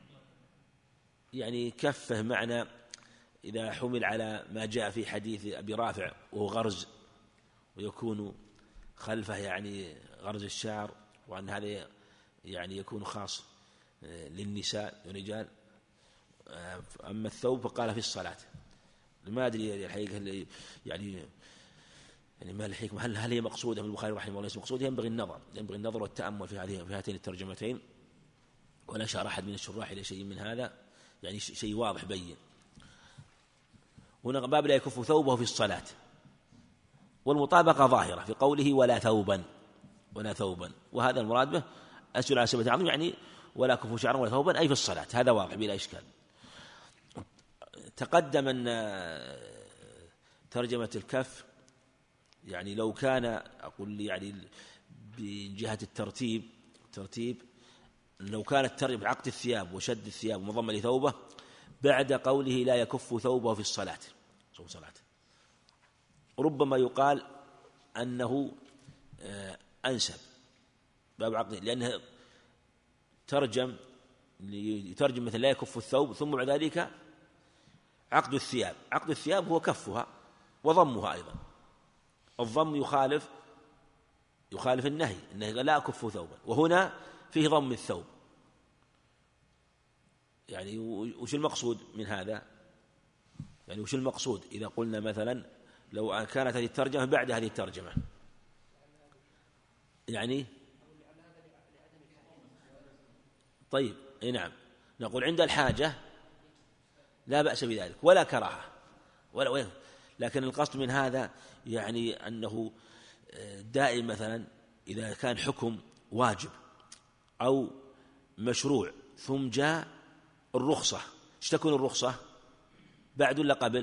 يعني كفه معنى إذا حمل على ما جاء في حديث أبي رافع وهو غرز ويكون خلفه يعني غرز الشعر، وأن هذا يعني يكون خاص للنساء والرجال. أما الثوب فقال في الصلاة. ما أدري الحقيقة يعني ما الحكمة، هل هي مقصودة من البخاري رحمه الله ليس مقصودة؟ ينبغي النظر والتأمل في هاتين الترجمتين، ولا أشار أحد من الشراح إلى شيء من هذا، يعني شيء واضح بين. هنا باب لا يكف ثوبه في الصلاة، والمطابقة ظاهرة في قوله ولا ثوبا، وهذا المراد به أسجد على 7 عظم، يعني ولا كف شعرا ولا ثوبا أي في الصلاة، هذا واضح بلا إشكال. تقدم أن ترجمة الكف يعني لو كان أقول يعني بجهة الترتيب لو كانت ترجمة عقد الثياب وشد الثياب ومضم لثوبه بعد قوله لا يكف ثوبه في الصلاة، ربما يقال أنه أنسب باب عقد، لأنه يترجم مثل لا يكف الثوب ثم بعد ذلك عقد الثياب هو كفها وضمها أيضا. الضم يخالف النهي لا أكف ثوبا، وهنا فيه ضم الثوب. يعني وش المقصود من هذا؟ يعني وش المقصود إذا قلنا مثلا لو كانت هذه الترجمة بعد هذه الترجمة، يعني طيب نعم نقول عند الحاجة لا بأس بذلك ولا كراهة لكن القصد من هذا يعني أنه دائم مثلا إذا كان حكم واجب أو مشروع ثم جاء الرخصة، ايش تكون الرخصة؟ بعد ولا قبل؟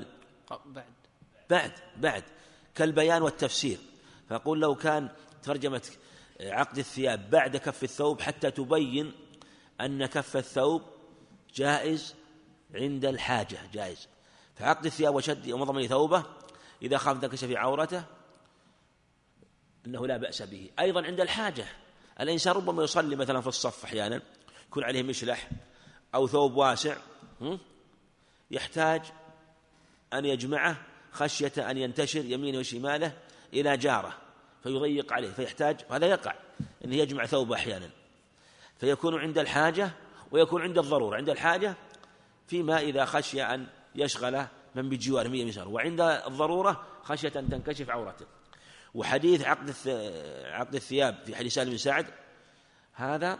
بعد كالبيان والتفسير. فأقول لو كان ترجمة عقد الثياب بعد كف الثوب حتى تبين أن كف الثوب جائز عند الحاجة جائز، فعقد الثياب وشد ومضم ثوبه إذا خاف تنكشف في عورته إنه لا بأس به. أيضا عند الحاجة الإنسان ربما يصلي مثلا في الصف أحيانا يكون عليه مشلح أو ثوب واسع يحتاج أن يجمعه خشية أن ينتشر يمينه وشماله إلى جاره فيضيق عليه، فيحتاج، هذا يقع أنه يجمع ثوب أحيانا، فيكون عند الحاجة ويكون عند الضرورة. عند الحاجة فيما إذا خشي أن يشغل من بجواره من يساره، وعند الضرورة خشية أن تنكشف عورته. وحديث عقد الثياب في حديث سالم بن سعد هذا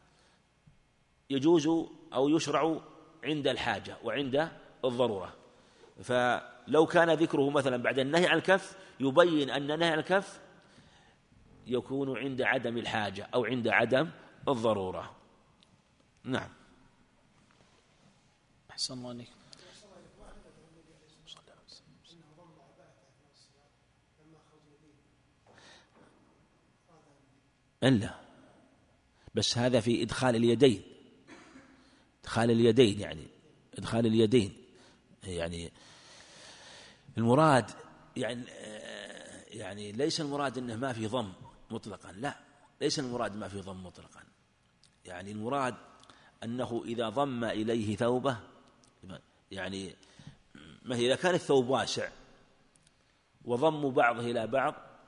يجوز أو يشرع عند الحاجة وعند الضرورة. فلو كان ذكره مثلا بعد النهي عن الكف يبين أن النهي عن الكف يكون عند عدم الحاجة أو عند عدم الضرورة. نعم. أحسن الله عليك. إلا بس هذا في إدخال اليدين يعني المراد يعني ليس المراد أنه ما في ضم مطلقا، لا ليس المراد ما في ضم مطلقا، يعني المراد أنه إذا ضم إليه ثوبه، يعني ما إذا كان الثوب واسع وضم بعضه إلى بعض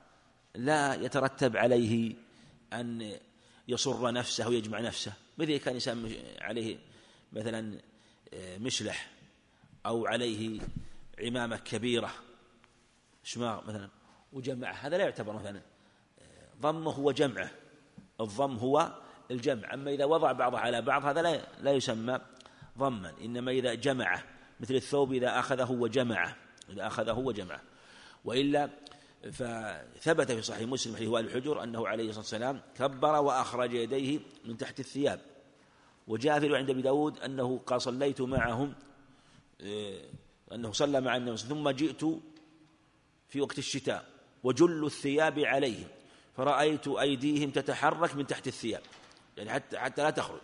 لا يترتب عليه أن يصر نفسه ويجمع نفسه، مثل كان إنسان عليه مثلا مشلح أو عليه عمامة كبيرة شماغ مثلا وجمعه، هذا لا يعتبر مثلا ضمه هو جمعه، الضم هو الجمع. أما إذا وضع بعضه على بعض هذا لا يسمى ضما، إنما إذا جمعه، مثل الثوب إذا أخذه وجمعه. وإلا فثبت في صحيح مسلم حديث وائل الحجر أنه عليه الصلاة والسلام كبر وأخرج يديه من تحت الثياب. وجاء في عند أبي داود أنه قال صليت معهم، أنه صلى مع النبي ثم جئت في وقت الشتاء وجل الثياب عليهم فرأيت أيديهم تتحرك من تحت الثياب، يعني حتى لا تخرج،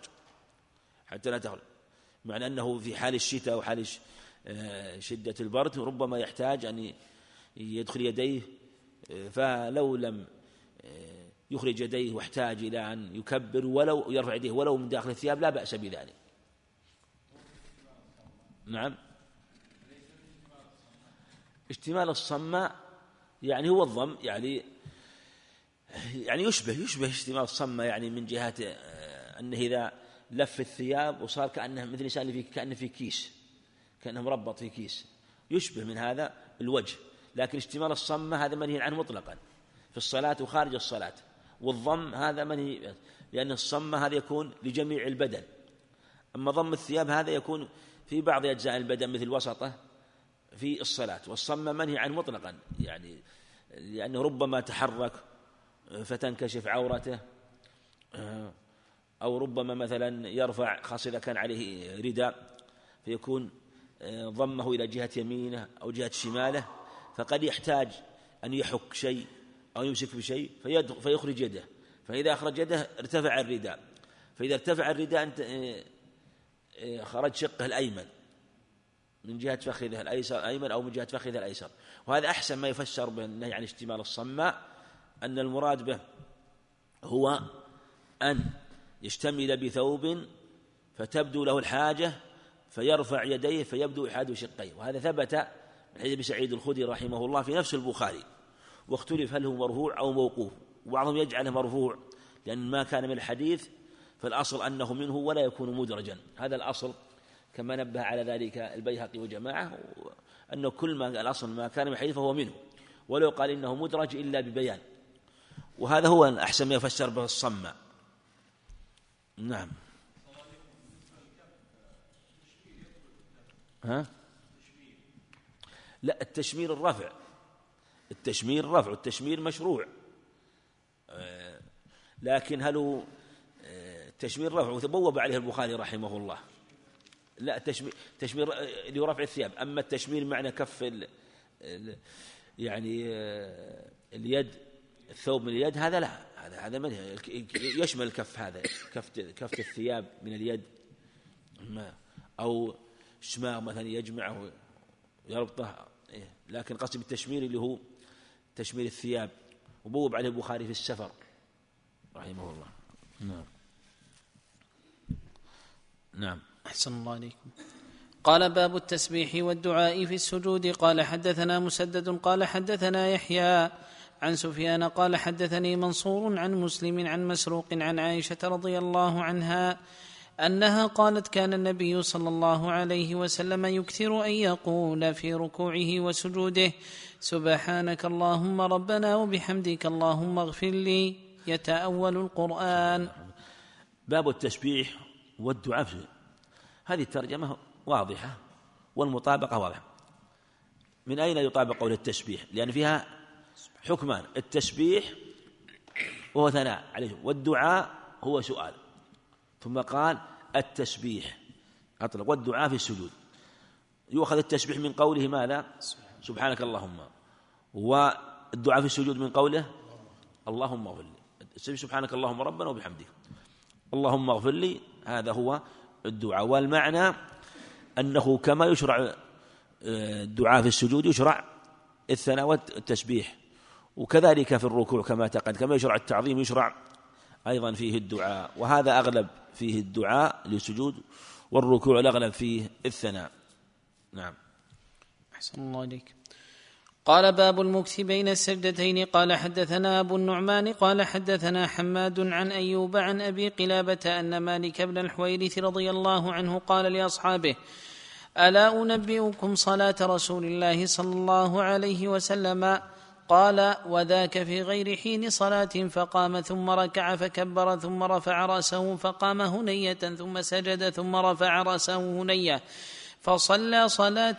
معنى أنه في حال الشتاء وحال شدة البرد ربما يحتاج أن يدخل يديه، فلو لم يخرج يديه واحتاج إلى أن يكبر ولو يرفع يديه ولو من داخل الثياب لا بأس بذلك. نعم. اشتمال الصماء يعني هو الضم، يعني يشبه اشتمال الصماء، يعني من جهة أنه إذا لف الثياب وصار كأنه مثل إنسان كأنه في كيس، كأنه مربط في كيس، يشبه من هذا الوجه. لكن اشتمال الصمة هذا منهي عنه مطلقا في الصلاة وخارج الصلاة، والضم هذا منهي، لأن الصمة هذا يكون لجميع البدن، أما ضم الثياب هذا يكون في بعض أجزاء البدن مثل وسطه في الصلاة. والصمة منهي عنه مطلقا، يعني لأنه ربما تحرك فتنكشف عورته، أو ربما مثلا يرفع، خاصة إذا كان عليه رداء فيكون ضمه إلى جهة يمينه أو جهة شماله، فقد يحتاج أن يحك شيء أو يمسك بشيء فيخرج يده، فإذا أخرج يده ارتفع الرداء، فإذا ارتفع الرداء خرج شقه الأيمن من جهة فخذه الأيمن أو من جهة فخذه الأيسر. وهذا أحسن ما يفسر بالنهي عن اشتمال الصماء، أن المراد به هو أن يشتمل بثوب فتبدو له الحاجة فيرفع يديه فيبدو إحاد شقيه. وهذا ثبت من حديث أبي سعيد الخدري رحمه الله في نفس البخاري، واختلف هل هو مرفوع أو موقوف، وبعضهم يجعله مرفوع لأن ما كان من الحديث فالأصل أنه منه ولا يكون مدرجا. هذا الأصل كما نبه على ذلك البيهقي وجماعة، أنه كل ما الأصل ما كان من الحديث فهو منه، ولو قال إنه مدرج إلا ببيان. وهذا هو أحسن ما يفسر به الصمة. نعم. لا، التشمير الرفع، التشمير مشروع، لكن هل التشمير رفع وتبوب عليه البخاري رحمه الله؟ لا، التشمير لرفع الثياب. أما التشمير معنى كف يعني اليد، الثوب من اليد، هذا لا، هذا من يشمل الكف، هذا كف الثياب من اليد، أو شماغ مثلا يجمعه ويربطه. لكن قصد بالتشمير اللي هو تشمير الثياب، وبوب عليه البخاري في السفر رحمه الله. نعم. أحسن الله عليكم. قال باب التسبيح والدعاء في السجود. قال حدثنا مسدد قال حدثنا يحيى عن سفيان قال حدثني منصور عن مسلم عن مسروق عن عائشة رضي الله عنها أنها قالت كان النبي صلى الله عليه وسلم يكثر أن يقول في ركوعه وسجوده سبحانك اللهم ربنا وبحمدك اللهم اغفر لي، يتأول القرآن. باب التسبيح والدعاء. هذه الترجمة واضحة والمطابقة واضحة. من أين يطابق قول التسبيح؟ لأن فيها حكمان: التسبيح وهو ثناء عليه، والدعاء هو سؤال. ثم قال التسبيح أطلق، والدعاء في السجود. يؤخذ التسبيح من قوله ماذا؟ سبحانك اللهم، والدعاء في السجود من قوله اللهم اغفر لي. سبحانك اللهم ربنا وبحمدك اللهم اغفر لي، هذا هو الدعاء. والمعنى أنه كما يشرع الدعاء في السجود يشرع الثناء والتسبيح، وكذلك في الركوع كما يشرع التعظيم يشرع أيضا فيه الدعاء. وهذا أغلب فيه الدعاء للسجود، والركوع الأغلب فيه الثناء. نعم. أحسن الله عليك. قال باب المكث بين السجدتين. قال حدثنا أبو النعمان قال حدثنا حماد عن أيوب عن أبي قلابة أن مالك بن الحويرث رضي الله عنه قال لأصحابه: ألا أنبئكم صلاة رسول الله صلى الله عليه وسلم؟ قال: وذاك في غير حين صلاة. فقام ثم ركع فكبر ثم رفع رأسه فقام هنية ثم سجد ثم رفع رأسه هنية فصلى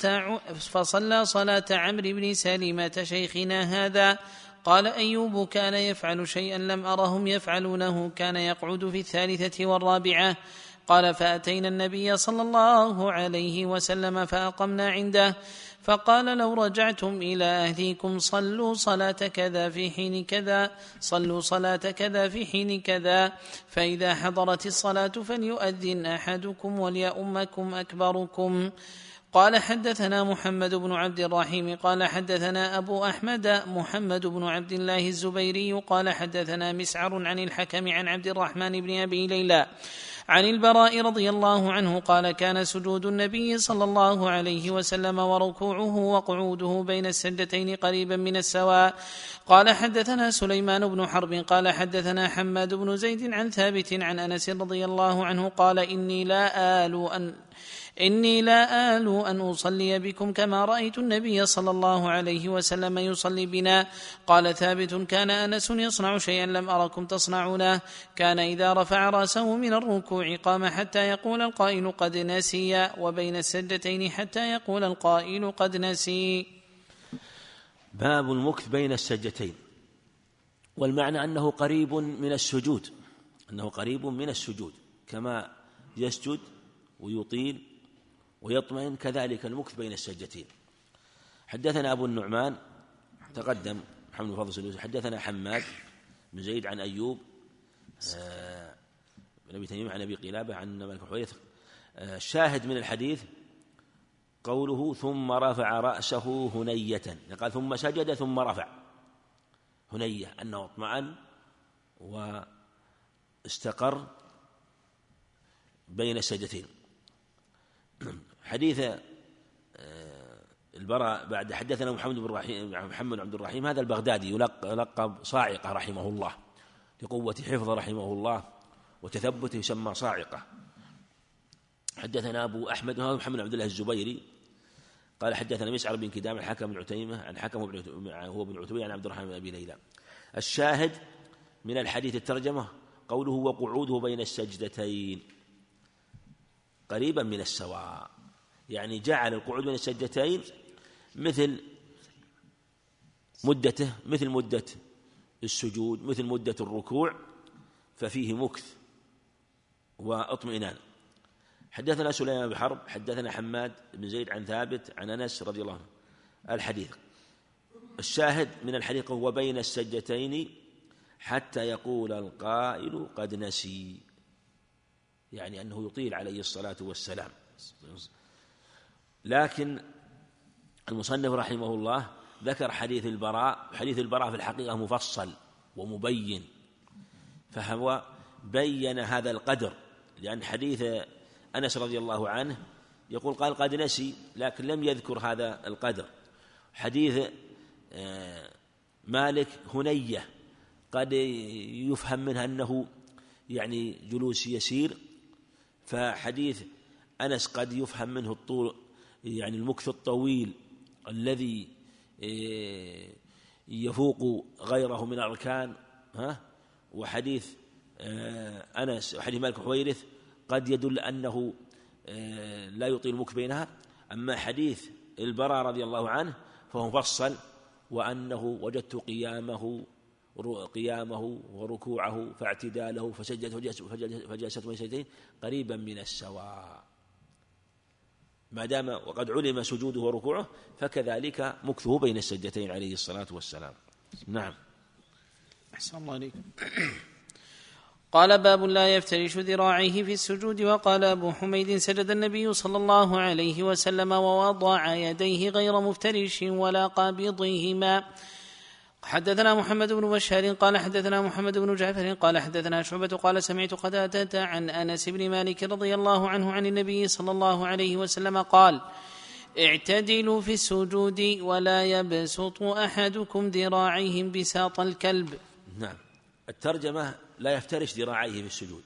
صلاة عمرو بن سلمة شيخنا هذا. قال أيوب: كان يفعل شيئا لم أرهم يفعلونه، كان يقعد في الثالثة والرابعة. قال: فأتينا النبي صلى الله عليه وسلم فأقمنا عنده، فقال: لو رجعتم إلى أهليكم صلوا صلاة كذا في حين كذا، صلوا صلاة كذا في حين كذا، فإذا حضرت الصلاة فليؤذن أحدكم وليؤمكم أكبركم. قال حدثنا محمد بن عبد الرحيم قال حدثنا أبو أحمد محمد بن عبد الله الزبيري قال حدثنا مسعر عن الحكم عن عبد الرحمن بن أبي ليلى عن البراء رضي الله عنه قال: كان سجود النبي صلى الله عليه وسلم وركوعه وقعوده بين السجدتين قريبا من السواء. قال حدثنا سليمان بن حرب قال حدثنا حماد بن زيد عن ثابت عن أنس رضي الله عنه قال: إني لا آل أن أصلي بكم كما رأيت النبي صلى الله عليه وسلم يصلي بنا. قال ثابت: كان أنس يصنع شيئا لم أركم تصنعونه، كان إذا رفع رأسه من الركوع قام حتى يقول القائل قد نسي، وبين السجدتين حتى يقول القائل قد نسي. باب المكث بين السجدتين، والمعنى أنه قريب من السجود، كما يسجد ويطيل ويطمئن كذلك المكث بين السجدتين. حدثنا أبو النعمان تقدم محمد بن فضل السدوسي. حدثنا حماد بن زيد عن أيوب بن أبي تميم عن أبي قلابة عن مالك بن الحويرث. الشاهد من الحديث قوله: ثم رفع رأسه هنية، قال ثم سجد ثم رفع هنية، أنه اطمأن واستقر بين السجدتين. حديث البراء بعد حدثنا محمد بن عبد الرحيم هذا البغدادي يلقب صاعقة رحمه الله، لقوة حفظه رحمه الله وتثبته يسمى صاعقة. حدثنا أبو أحمد محمد بن عبد الله الزبيري قال حدثنا مسعر بن كدام الحكم بن عتيمة عن حكم هو بن عتيبة عن عبد الرحمن بن أبي ليلى. الشاهد من الحديث الترجمة قوله: وقعوده بين السجدتين قريبا من السواء، يعني جعل القعود بين السجدتين مثل مدة السجود، مثل مدة الركوع، ففيه مكث واطمئنان. حدثنا سليمان بن حرب حدثنا حماد بن زيد عن ثابت عن أنس رضي الله عنه. الحديث الشاهد من الحديث: وبين السجدتين حتى يقول القائل قد نسي، يعني أنه يطيل عليه الصلاة والسلام. لكن المصنف رحمه الله ذكر حديث البراء في الحقيقة مفصل ومبين، فهو بين هذا القدر، لأن حديث أنس رضي الله عنه يقول قال قد نسي، لكن لم يذكر هذا القدر. حديث مالك هنية قد يفهم منها أنه يعني جلوس يسير، فحديث أنس قد يفهم منه الطول، يعني المكث الطويل الذي يفوق غيره من الأركان. وحديث أنس وحديث مالك الحويرث قد يدل أنه لا يطيل المكث بينها. أما حديث البراء رضي الله عنه فهو مفصل، وأنه وجدت قيامه وركوعه فاعتداله فجلست بين سجدتين قريبا من السواء، ما دام وقد علم سجوده وركوعه فكذلك مكثه بين السجدتين عليه الصلاة والسلام. نعم. أحسن الله عليكم. قال: باب لا يفترش ذراعيه في السجود. وقال أبو حميد: سجد النبي صلى الله عليه وسلم ووضع يديه غير مفترش ولا قابضيهما. حدثنا محمد بن بشار قال حدثنا محمد بن جعفر قال حدثنا شعبة قال: سمعت قتادة عن أنس بن مالك رضي الله عنه عن النبي صلى الله عليه وسلم قال: اعتدلوا في السجود ولا يبسط أحدكم ذراعيه بساط الكلب. نعم. الترجمة لا يفترش ذراعيه في السجود،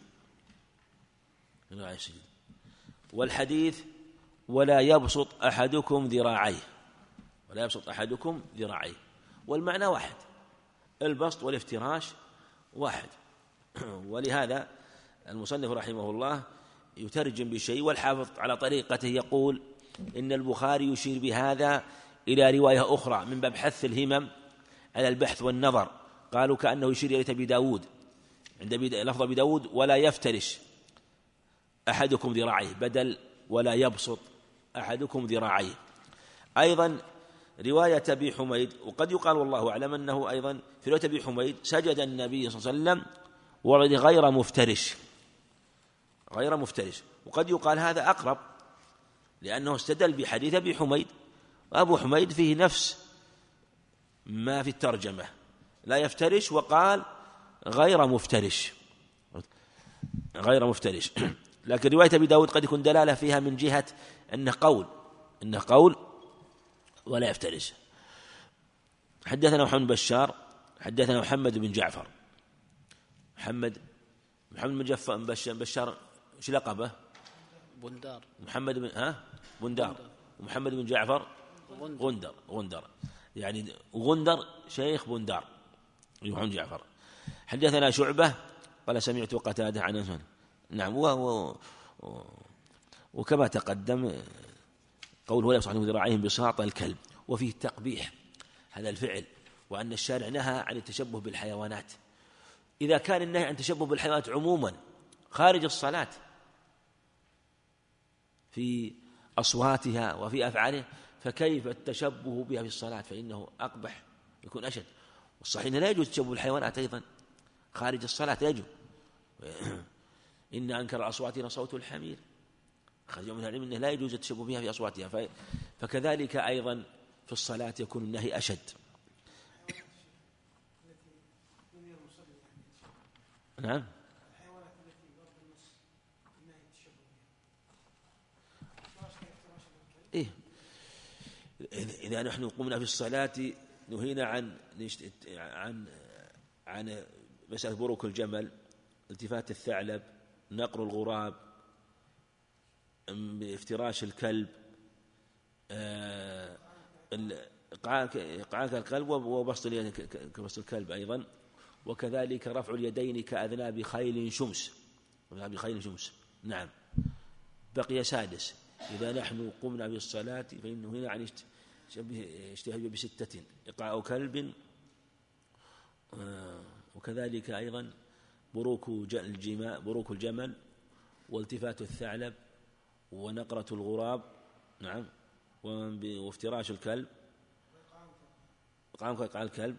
والحديث ولا يبسط أحدكم ذراعيه، ولا يبسط أحدكم ذراعيه، والمعنى واحد، البسط والافتراش واحد. ولهذا المصنف رحمه الله يترجم بشيء، والحافظ على طريقته يقول إن البخاري يشير بهذا إلى رواية أخرى من باب حث الهمم على البحث والنظر. قالوا كأنه يشير إلى أبي داود، عند لفظ أبي داود ولا يفترش أحدكم ذراعيه، بدل ولا يبسط أحدكم ذراعيه. أيضا رواية أبي حميد، وقد يقال والله أعلم أنه أيضا في رواية أبي حميد سجد النبي صلى الله عليه وسلم ورد غير مفترش، غير مفترش، وقد يقال هذا أقرب لأنه استدل بحديث أبي حميد، وأبو حميد فيه نفس ما في الترجمة، لا يفترش، وقال غير مفترش، غير مفترش. لكن رواية أبي داود قد يكون دلالة فيها من جهة أنه قول ولا يفترش. حدثنا محمد بن بشار حدثنا محمد بن جعفر. محمد بن بشار ايش لقبه؟ بندار. محمد بن بندار، ومحمد بن جعفر غندر، يعني غندر شيخ بندار محمد جعفر. حدثنا شعبة قال سمعت قتادة عن أنس. نعم. وكما تقدم قوله ولا يبسط ذراعيهم بساط الكلب، وفيه تقبيح هذا الفعل، وأن الشارع نهى عن التشبه بالحيوانات. إذا كان النهي عن التشبه بالحيوانات عموما خارج الصلاة في أصواتها وفي أفعالها، فكيف التشبه بها في الصلاة؟ فإنه أقبح، يكون أشد. والصحيح لا يجوز التشبه بالحيوانات أيضا خارج الصلاة، يجوز. إن أنكر الأصوات لصوت الحمير، خرج من العلم أنه لا يجوز التشبه بها في أصواتها، فكذلك أيضا في الصلاة يكون النهي أشد. نعم. إيه، إذا نحن قمنا في الصلاة نهينا عن مسألة بروك الجمل، التفات الثعلب، نقر الغراب، افتراش الكلب، إقعاك الكلب وبسط اليدين كبسط الكلب أيضا، وكذلك رفع اليدين كأذناب خيل شمس. نعم. بقي سادس، إذا نحن قمنا بالصلاة فإنه هنا عن اشتهى بستة: إقعاء كلب، وكذلك أيضا بروك الجمل، والتفات الثعلب، ونقرة الغراب. نعم. وافتراش الكلب، إقعاء الكلب،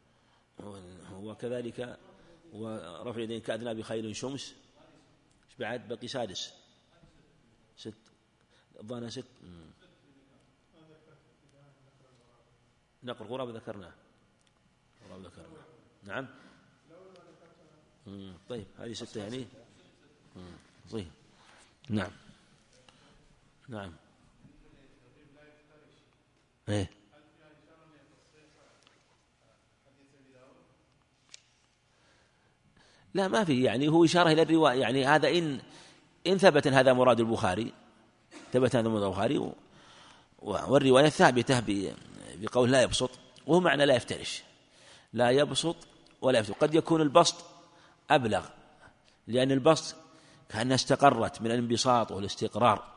وكذلك ورفع اليدين كأذناب خيل شمس. بعد بقي سادس، الظاهر 6. نقر الغراب ذكرناه. نعم. طيب هذه 6 يعني. طيب. نعم. ايه. لا، ما في، يعني هو إشارة إلى الرواية، يعني هذا إن ثبت هذا مراد البخاري، والرواية ثابتة بقول لا يبسط، وهو معنى لا يفترش، لا يبسط ولا يفترش. قد يكون البسط أبلغ، لأن البسط كأنها استقرت من الانبساط والاستقرار،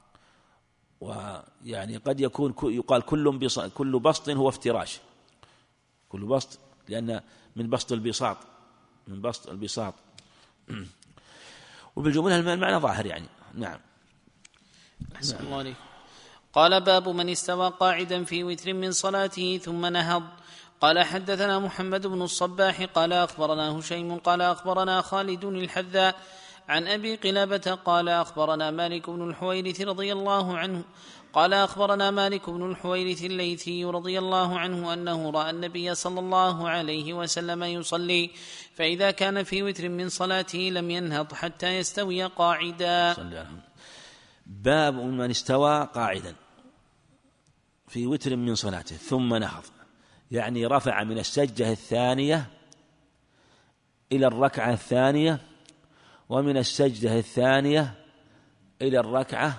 ويعني قد يكون يقال كل بسط هو افتراش، كل بسط، لأن من بسط البساط، وبالجملة المعنى ظاهر يعني. نعم. أحسن الله عليك. قال باب من استوى قاعدا في وتر من صلاته ثم نهض. قال حدثنا محمد بن الصباح قال أخبرنا هشيم قال أخبرنا خالد الحذاء عن أبي قلابة قال أخبرنا مالك بن الحويرث رضي الله عنه قال أخبرنا مالك بن الحويرث الليثي رضي الله عنه أنه رأى النبي صلى الله عليه وسلم يصلي، فإذا كان في وتر من صلاته لم ينهض حتى يستوي قاعدا. باب من استوى قاعدا. في وتر من صلاته ثم نهض، يعني رفع من السجدة الثانية إلى الركعة الثانية، ومن السجدة الثانية إلى الركعة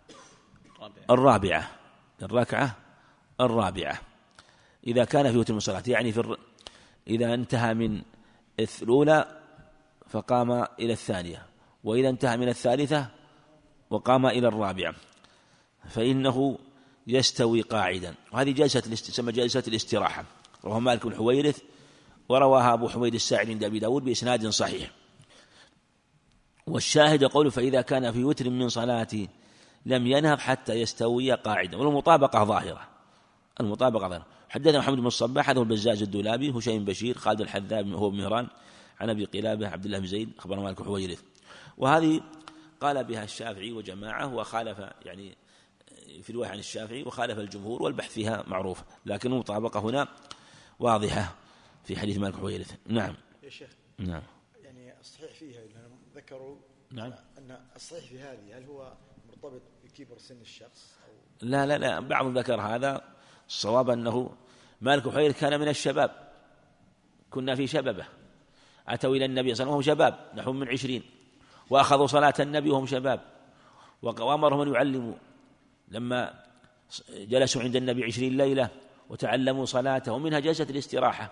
الرابعة إذا كان في وتر من صلاته، يعني إذا انتهى من الأولى فقام إلى الثانية، وإذا انتهى من الثالثة وقام إلى الرابعة فإنه يستوي قاعدا. وهذه تسمى جلسة الاستراحة، رواه مالك بن حويرث ورواها أبو حميد الساعدي عند أبي داود بإسناد صحيح. والشاهد يقول فإذا كان في وتر من صلاته لم ينهض حتى يستوي قاعدا، والمطابقة ظاهرة. حدثنا محمد بن الصباح هذا البزاز الدولابي، هشيم بشير، خالد الحذاب هو مهران، عن أبي قلابة عبد الله بن زيد أخبرنا مالك بن حويرث. وهذه قال بها الشافعي وجماعة، وخالف يعني في رواية عن الشافعي وخالف الجمهور، والبحث فيها معروف، لكن المطابقة هنا واضحة في حديث مالك بن حويرث. نعم يا شيخ. نعم. يعني الصحيح فيها أنهم ذكروا نعم أن الصحيح في هذه هل هو مرتبط بكبر سن الشخص أو لا بعض ذكر هذا. الصواب أنه مالك بن حويرث كان من الشباب، كنا في شبابه، أتوا إلى النبي صلى الله عليه وسلم وهم شباب نحو من 20، وأخذوا صلاة النبي وهم شباب، وأمرهم أن يعلموا لما جلسوا عند النبي 20 ليلة وتعلموا صلاته، ومنها جلسة الاستراحة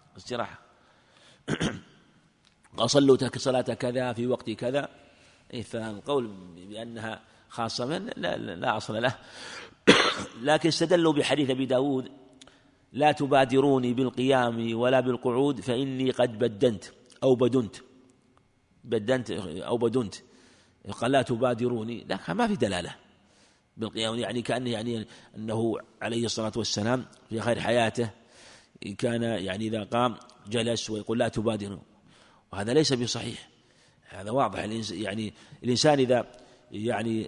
قال صلوا صلاة كذا في وقت كذا. فالقول بأنها خاصة لا أصل له. لكن استدلوا بحديث أبي داود لا تبادروني بالقيام ولا بالقعود فإني قد بدنت أو بدنت، قال لا تبادروني، لكن ما في دلالة بالقيام، يعني كأنه يعني أنه عليه الصلاة والسلام في خير حياته كان يعني إذا قام جلس ويقول لا تبادروا، وهذا ليس بصحيح. هذا واضح. يعني الإنسان إذا يعني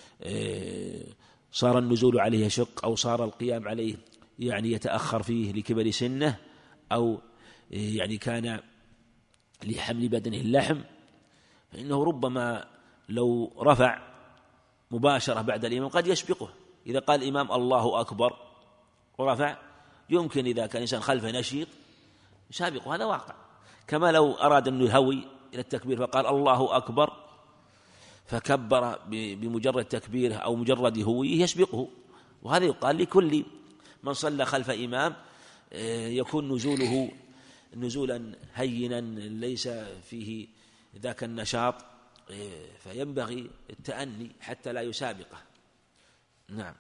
صار النزول عليه شق أو صار القيام عليه يعني يتأخر فيه لكبر سنه، أو يعني كان لحمل بدنه اللحم، فإنه ربما لو رفع مباشرة بعد الإمام قد يسبقه. إذا قال الإمام الله أكبر ورفع يمكن إذا كان إنسان خلفه نشيط يسابقه، هذا واقع. كما لو أراد أن يهوي إلى التكبير فقال الله أكبر فكبر بمجرد تكبيره أو مجرد هويه يسبقه. وهذا يقال لكل من صلى خلف إمام يكون نزوله نزولا هينا ليس فيه ذاك النشاط، فينبغي التأني حتى لا يسابقه. نعم.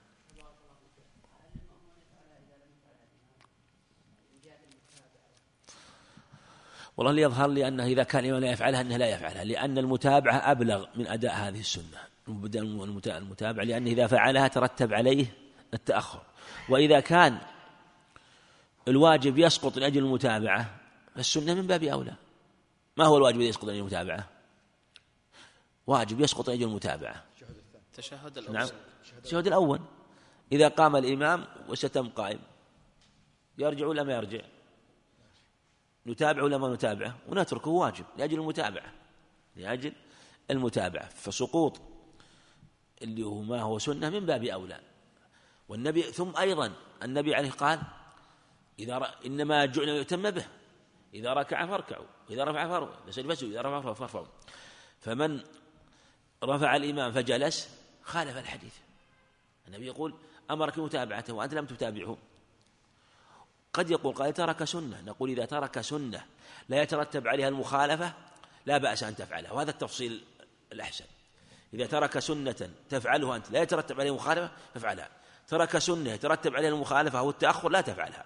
والله اللي يظهر لي أنه إذا كان الإمام لا يفعلها أنه لا يفعلها، لأن المتابعة أبلغ من أداء هذه السنة. المتابعة لأنه إذا فعلها ترتب عليه التأخر، وإذا كان الواجب يسقط من أجل المتابعة فالسنة من باب أولى. ما هو الواجب يسقط من أجل المتابعة؟ واجب يسقط من أجل المتابعة التشهد الأول. نعم التشهد الأول. إذا قام الإمام وستم قائم يرجع ولا ما يرجع؟ نتابع ولا ما نتابعه؟ ونتركه واجب لأجل المتابعة. فسقوط اللي هو ما هو سنة من باب أولى. والنبي ثم أيضا النبي عليه قال إنما جعلنا يتم به، إذا ركع فاركعوا، إذا رفع فارفعوا، إذا رفع فارفعوا. فمن رفع الإمام فجلس خالف الحديث. النبي يقول أمرك متابعته وأنت لم تتابعه. قد يقول قال ترك سنة، نقول إذا ترك سنة لا يترتب عليها المخالفة لا بأس أن تفعلها، وهذا التفصيل الأحسن. إذا ترك سنة تفعلها أنت لا يترتب عليها المخالفة فافعلها، ترك سنة يترتب عليها المخالفة أو التأخر لا تفعلها.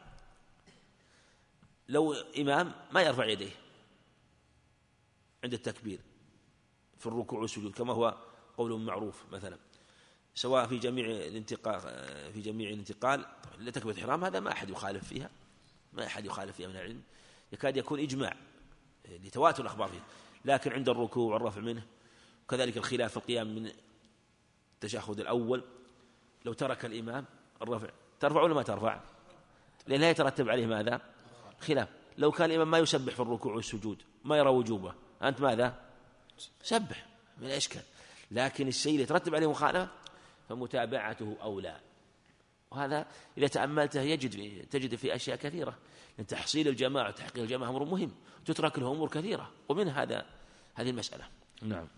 لو إمام ما يرفع يديه عند التكبير في الركوع والسجود كما هو قول معروف مثلا، سواء في جميع الانتقال لتكبيرة الإحرام، هذا ما أحد يخالف فيها من العلم، يكاد يكون إجماع لتواتر الأخبار فيه. لكن عند الركوع والرفع منه كذلك الخلاف في القيام من التشهد الأول، لو ترك الإمام الرفع ترفع ولا ما ترفع؟ لأن لا يترتب عليه ماذا؟ خلاف. لو كان الإمام ما يسبح في الركوع والسجود ما يرى وجوبه، أنت ماذا؟ سبح من إشكال. لكن الشيء اللي يترتب عليه مخالفة فمتابعته أولى. وهذا إذا تأملته تجد في أشياء كثيرة، لأن تحصيل الجماعة وتحقيق الجماعة أمر مهم، تترك له أمور كثيرة، ومن هذه المسألة. نعم.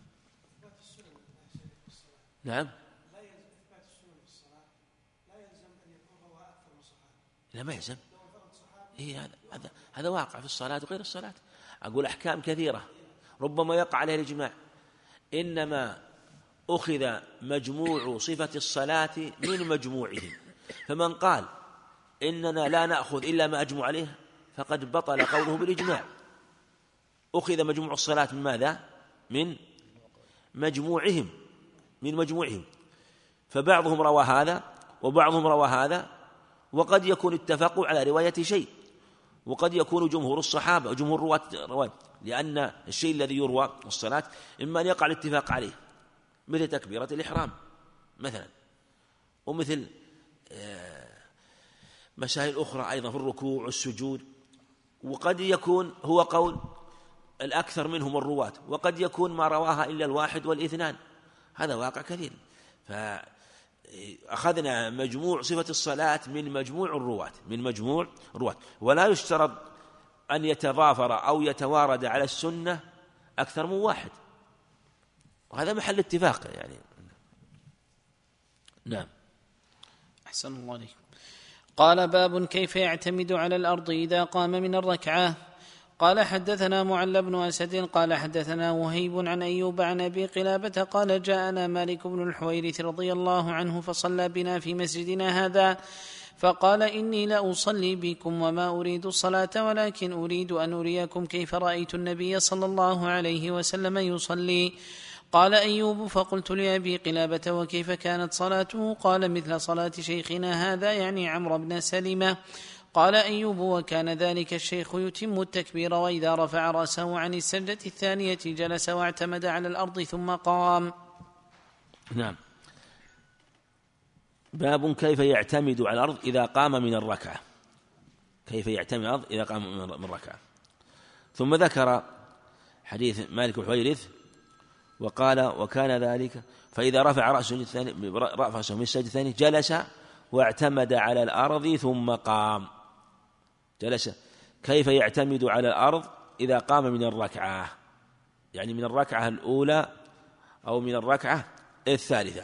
نعم. لا ما يلزم. إيه هذا واقع في الصلاة وغير الصلاة. أقول أحكام كثيرة ربما يقع عليها الإجماع، إنما أخذ مجموع صفة الصلاة من مجموعهم، فمن قال إننا لا نأخذ إلا ما أجمع عليه فقد بطل قوله بالإجماع. أخذ مجموع الصلاة من ماذا؟ من مجموعهم، فبعضهم روى هذا وبعضهم روى هذا، وقد يكون اتفقوا على رواية شيء، وقد يكون جمهور الصحابة وجمهور رواة، لأن الشيء الذي يروى الصلاة إما أن يقع الاتفاق عليه مثل تكبيرة الإحرام مثلا، ومثل مسائل أخرى أيضا في الركوع والسجود، وقد يكون هو قول الأكثر منهم الرواة، وقد يكون ما رواها إلا الواحد والاثنان، هذا واقع كثير. فأخذنا مجموع صفة الصلاة من مجموع الرواة، ولا يشترط أن يتضافر أو يتوارد على السنة أكثر من واحد، وهذا محل اتفاق يعني. نعم. أحسن الله عليكم. قال: باب كيف يعتمد على الأرض إذا قام من الركعة. قال: حدثنا معل بن أسد قال حدثنا وهيب عن أيوب عن أبي قلابة قال: جاءنا مالك بن الحويرث رضي الله عنه فصلى بنا في مسجدنا هذا، فقال: إني لأصلي بكم وما أريد الصلاة، ولكن أريد أن أريكم كيف رأيت النبي صلى الله عليه وسلم يصلي. قال أيوب: فقلت لأبي قلابة: وكيف كانت صلاته؟ قال: مثل صلاة شيخنا هذا، يعني عمرو بن سلمة. قال أيوب: وكان ذلك الشيخ يتم التكبير، وإذا رفع رأسه عن السجدة الثانية جلس واعتمد على الأرض ثم قام. نعم. باب كيف يعتمد على الأرض إذا قام من الركعة. كيف يعتمد على الأرض إذا قام من الركعة. ثم ذكر حديث مالك الحويرث وقال: وكان ذلك، فإذا رفع رأسه من السجدة الثانية جلس واعتمد على الأرض ثم قام. جلس. كيف يعتمد على الأرض إذا قام من الركعة، يعني من الركعة الأولى أو من الركعة الثالثة.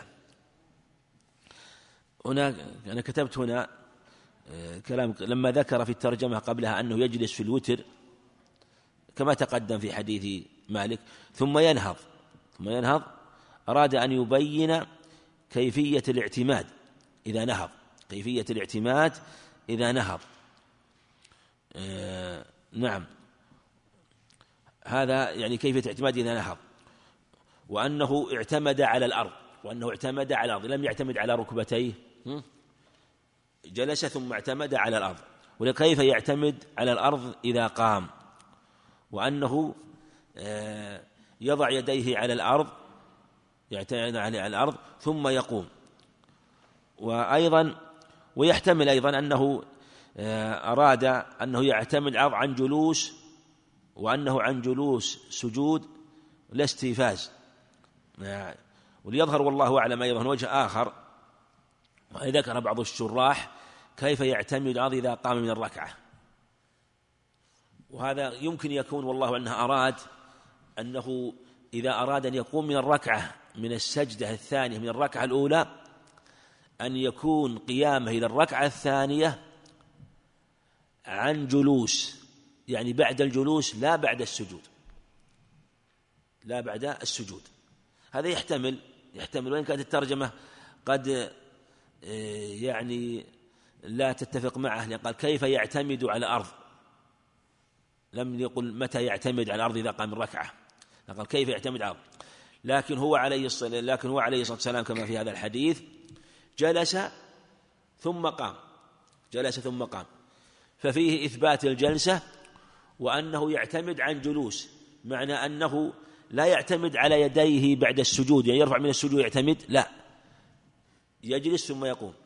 هنا أنا كتبت هنا كلام لما ذكر في الترجمة قبلها أنه يجلس في الوتر كما تقدم في حديث مالك، ثم ينهض أراد أن يبين كيفية الاعتماد إذا نهض. نعم، هذا يعني كيفية الاعتماد إذا نهض، وأنه اعتمد على الأرض، لم يعتمد على ركبتيه، جلس ثم اعتمد على الأرض. وكيف يعتمد على الأرض إذا قام، وأنه يضع يديه على الأرض، يعتمد على الأرض ثم يقوم. ويحتمل أيضا أنه أراد أنه يعتمد عن جلوس، وأنه عن جلوس سجود لا استيفاز. وليظهر والله أعلم أيضا وجه آخر ذكر بعض الشراح كيف يعتمد الأرض إذا قام من الركعة، وهذا يمكن يكون والله أنه أراد أنه إذا أراد أن يقوم من الركعة من السجدة الثانية من الركعة الأولى أن يكون قيامه إلى الركعة الثانية عن جلوس، يعني بعد الجلوس لا بعد السجود. هذا يحتمل، وإن كانت الترجمة قد يعني لا تتفق معه، لأن قال كيف يعتمد على الأرض، لم يقل متى يعتمد على الأرض إذا قام الركعة، قال كيف يعتمد على الأرض. لكن هو عليه الصلاة والسلام كما في هذا الحديث جلس ثم قام، ففيه إثبات الجلسة وأنه يعتمد عن جلوس، معنى أنه لا يعتمد على يديه بعد السجود، يعني يرفع من السجود يعتمد، لا، يجلس ثم يقوم.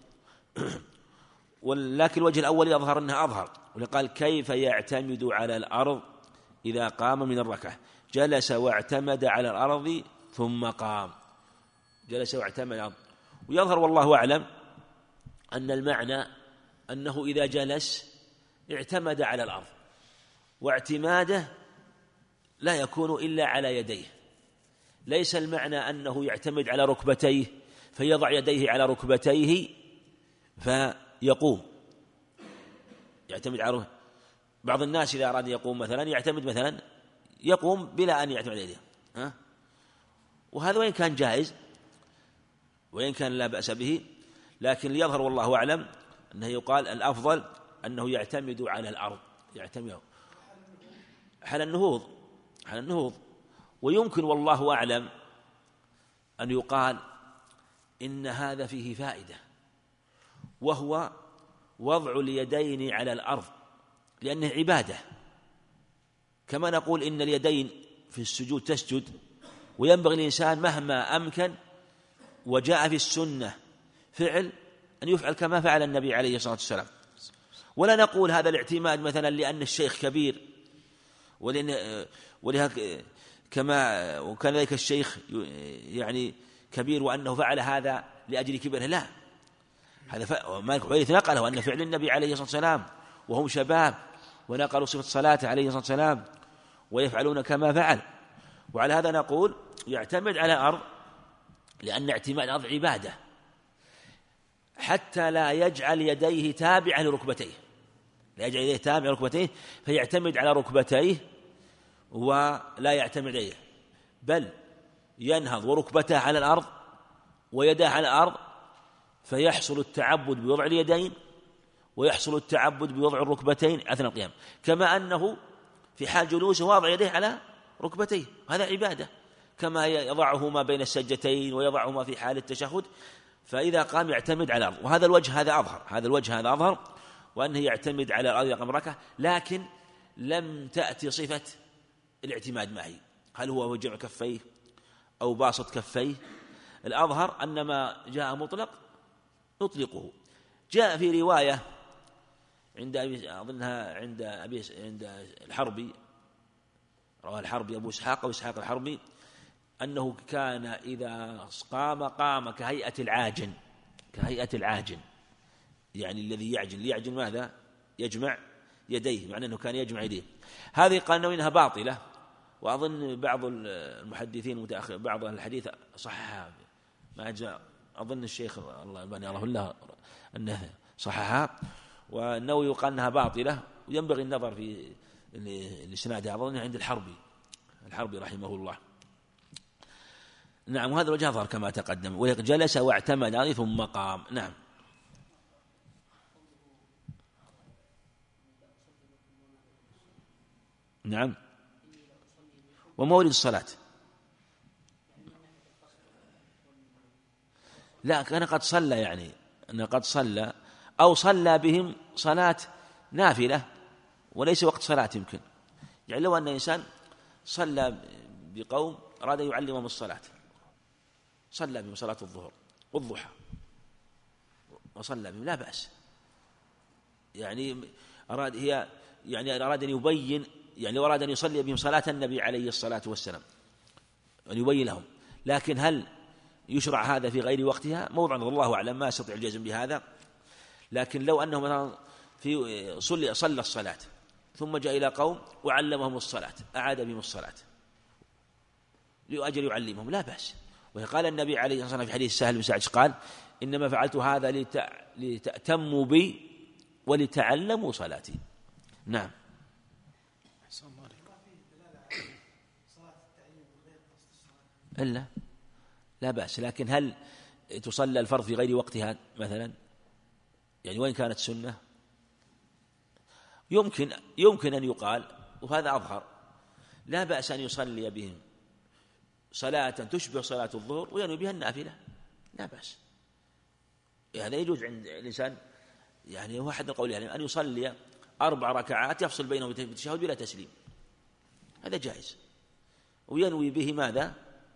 ولكن الوجه الأول يظهر أنها أظهر، ولقال كيف يعتمد على الأرض إذا قام من الركعة، جلس واعتمد على الأرض ثم قام، جلس واعتمد على الأرض. ويظهر والله أعلم أن المعنى أنه إذا جلس اعتمد على الأرض، واعتماده لا يكون إلا على يديه، ليس المعنى أنه يعتمد على ركبتيه فيضع يديه على ركبتيه فيقوم، يعتمد على بعض الناس إذا أراد يقوم مثلا يعتمد مثلا يقوم بلا أن يعتمد على يديه، وهذا وإن كان جائز وإن كان لا بأس به، لكن ليظهر والله أعلم أنه يقال الأفضل أنه يعتمد على الأرض، يعتمد حال النهوض. ويمكن والله أعلم أن يقال إن هذا فيه فائدة، وهو وضع اليدين على الأرض، لأنه عبادة، كما نقول إن اليدين في السجود تسجد، وينبغي الإنسان مهما أمكن وجاء في السنة فعل أن يفعل كما فعل النبي عليه الصلاة والسلام. ولا نقول هذا الاعتماد مثلا لأن الشيخ كبير كما وكان ذلك الشيخ يعني كبير وأنه فعل هذا لأجل كبره، لا، هذا مالك حويرث نقله أن فعل النبي عليه الصلاة والسلام وهم شباب، ونقلوا صفة الصلاة عليه الصلاة والسلام ويفعلون كما فعل. وعلى هذا نقول يعتمد على الأرض، لأن اعتماد الأرض عبادة، حتى لا يجعل يديه تابعة لركبتيه، لا يجعل يديه تابعة لركبتيه فيعتمد على ركبتيه ولا يعتمد عليه، بل ينهض وركبته على الأرض ويداه على الأرض، فيحصل التعبد بوضع اليدين ويحصل التعبد بوضع الركبتين أثناء القيام، كما أنه في حال جلوسه واضع يديه على ركبتيه، هذا عبادة، كما يضعهما بين السجدتين ويضعهما في حال التشهد، فإذا قام يعتمد على الأرض. وهذا الوجه هذا أظهر وأنه يعتمد على الأرض إذا قام ركعة، لكن لم تأتي صفة الاعتماد معي، هل هو جمع كفيه أو باسط كفيه؟ الأظهر أن ما جاء مطلق نطلقه. جاء في رواية عند أظنها عند الحربي، رواه الحربي أبو إسحاق أو إسحاق الحربي، أنه كان إذا قام كهيئة العاجن، يعني الذي يعجن ماذا؟ يجمع يديه، معنى أنه كان يجمع يديه. هذه قالوا إنها باطلة، وأظن بعض المحدثين متأخر بعض الحديث صححها، ما جاء أظن الشيخ الله يبارك الله أنه صححها، والنووي قال أنها باطلة، وينبغي النظر في الإسناد، أظن عند الحربي رحمه الله. نعم، وهذا الوجه أظهر كما تقدم، وجلس واعتمد ثم قام. نعم، ومورد الصلاة، لا كان قد صلى، يعني أنه قد صلى أو صلى بهم صلاة نافلة وليس وقت صلاة، يمكن يعني لو أن إنسان صلى بقوم أراد يعلمهم الصلاة، صلى بهم صلاة الظهر والضحى وصلى بهم لا بأس، يعني أراد أن يبين، يعني لو أراد أن يصلي بهم صلاة النبي عليه الصلاة والسلام أن يبين لهم، لكن هل يشرع هذا في غير وقتها؟ موضع الله أعلم، ما أستطيع الجزم بهذا. لكن لو أنه مثلا صلى الصلاة ثم جاء إلى قوم وعلمهم الصلاة، أعاد بهم الصلاة لأجل يعلمهم، لا بأس. وقال النبي عليه الصلاة والسلام في حديث سهل بن سعد قال: إنما فعلت هذا لتأتموا بي ولتعلموا صلاتي. نعم. إلا لا بأس، لكن هل تصلى الفرض في غير وقتها مثلا؟ يعني وين كانت سنة؟ يمكن أن يقال، وهذا أظهر، لا بأس أن يصلي بهم صلاة تشبه صلاة الظهر وينوي بها النافلة، لا بأس. هذا يجوز عند الإنسان، يعني هو أحد القول يعني أن يصلي 4 ركعات يفصل بينهم بالتشهد بلا تسليم، هذا جائز، وينوي به ماذا؟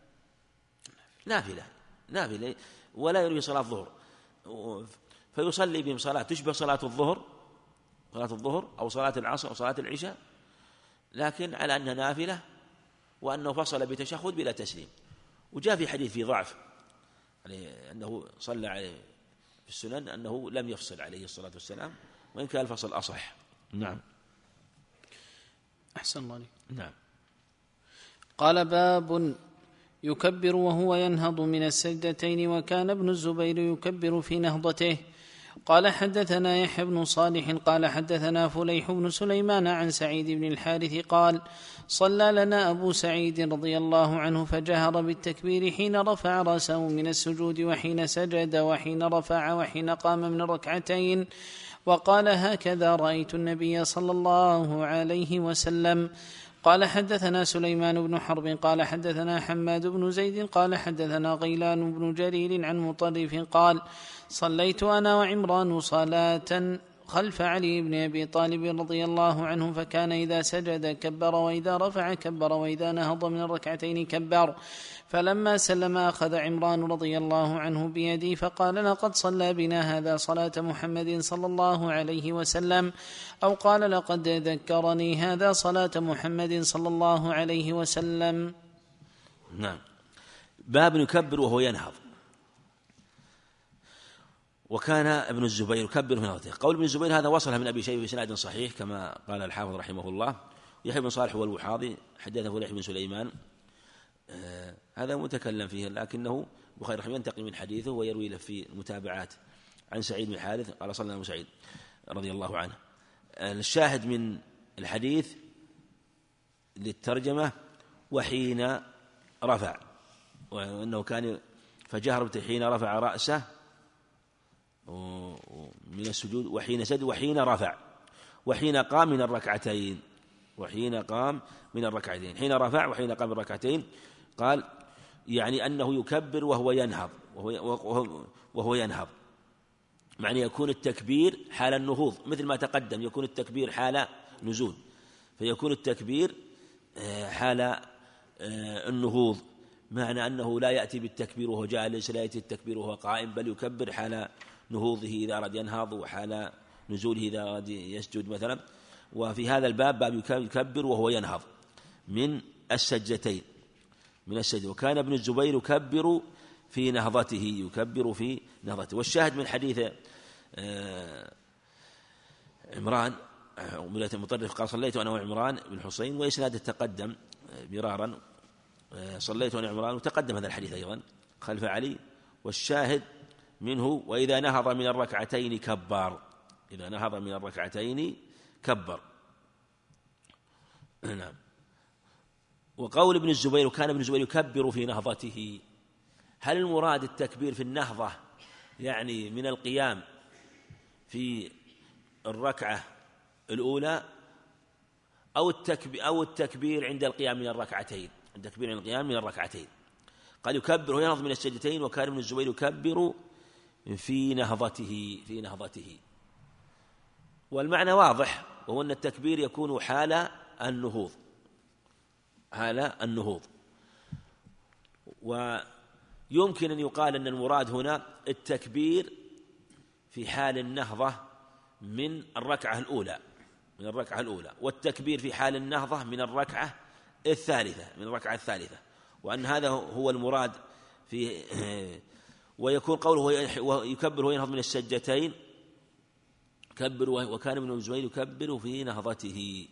نافلة ولا ينوي صلاة الظهر، فيصلي بهم صلاة تشبه صلاة الظهر أو صلاة العصر أو صلاة العشاء، لكن على أنها نافلة، وأنه فصل بتشهد بلا تسليم. وجاء في حديث في ضعف، يعني أنه صلى في السنن أنه لم يفصل عليه الصلاة والسلام، وإن كان الفصل أصح. نعم. أحسن الله عليك. نعم. قال: باب يكبر وهو ينهض من السجدتين، وكان ابن الزبير يكبر في نهضته. قال: حدثنا يحيى بن صالح قال حدثنا فليح بن سليمان عن سعيد بن الحارث قال: صلى لنا أبو سعيد رضي الله عنه فجهر بالتكبير حين رفع رأسه من السجود وحين سجد وحين رفع وحين قام من الركعتين، وقال: هكذا رأيت النبي صلى الله عليه وسلم. قال: حدثنا سليمان بن حرب قال حدثنا حماد بن زيد قال حدثنا غيلان بن جرير عن مطرف قال: صليت أنا وعمران صلاة خلف علي بن أبي طالب رضي الله عنه، فكان إذا سجد كبر، وإذا رفع كبر، وإذا نهض من الركعتين كبر. فلما سلم أخذ عمران رضي الله عنه بيدي فقال: لقد صلى بنا هذا صلاة محمد صلى الله عليه وسلم، أو قال: لقد ذكرني هذا صلاة محمد صلى الله عليه وسلم. نعم. باب يكبر وهو ينهض. وكان ابن الزبير يكبر في نهضته. قول ابن الزبير هذا وصلها من أبي شيبة بسناد صحيح كما قال الحافظ رحمه الله. يحيى بن صالح هو الوحاضي حدثه فليح بن سليمان، هذا متكلم فيه، لكنه البخاري رحمه الله ينتقي من حديثه ويروي له في المتابعات عن سعيد بن الحارث قال: صلى أبو سعيد رضي الله عنه. الشاهد من الحديث للترجمة وحين رفع، وأنه كان فجهر حين رفع رأسه من السجود وحين سجد وحين رفع وحين قام من الركعتين، وحين قام من الركعتين، حين رفع وحين قام من الركعتين. قال يعني أنه يكبر وهو ينهض، وهو ينهض، معنى يكون التكبير حال النهوض مثل ما تقدم، يكون التكبير حال نزول، فيكون التكبير حال النهوض، معنى أنه لا يأتي بالتكبير وهو جالس، لا يأتي التكبير وهو قائم، بل يكبر حال نهوضه إذا أراد ينهض، وحال نزوله إذا أراد يسجد مثلا. وفي هذا الباب باب يكبر وهو ينهض من السجدتين، من السجد. وكان ابن الزبير يكبر في نهضته، يكبر في نهضته. والشاهد من حديث عمران ولاية المطرف قال: صليت أنا وعمران بن حسين، وإسناده تقدم مرارا، صليت أنا وعمران، وتقدم هذا الحديث أيضا خلف علي. والشاهد منه: وإذا نهض من الركعتين كبر، إذا نهض من الركعتين كبر. نعم. وقول ابن الزبير: كان ابن الزبير يكبر في نهضته، هل المراد التكبير في النهضة يعني من القيام في الركعة الأولى، أو التكبير عند القيام من الركعتين؟ التكبير عند القيام من الركعتين. قال: يكبر وينهض من السجدتين، وكان ابن الزبير يكبر في نهضته. والمعنى واضح، وهو أن التكبير يكون حال النهوض. ويمكن أن يقال أن المراد هنا التكبير في حال النهضة من الركعة الأولى، والتكبير في حال النهضة من الركعة الثالثة، وأن هذا هو المراد في. ويكون قوله يكبر وينهض من السجدتين كبر، وكان ابن الزبير يكبر في نهضته،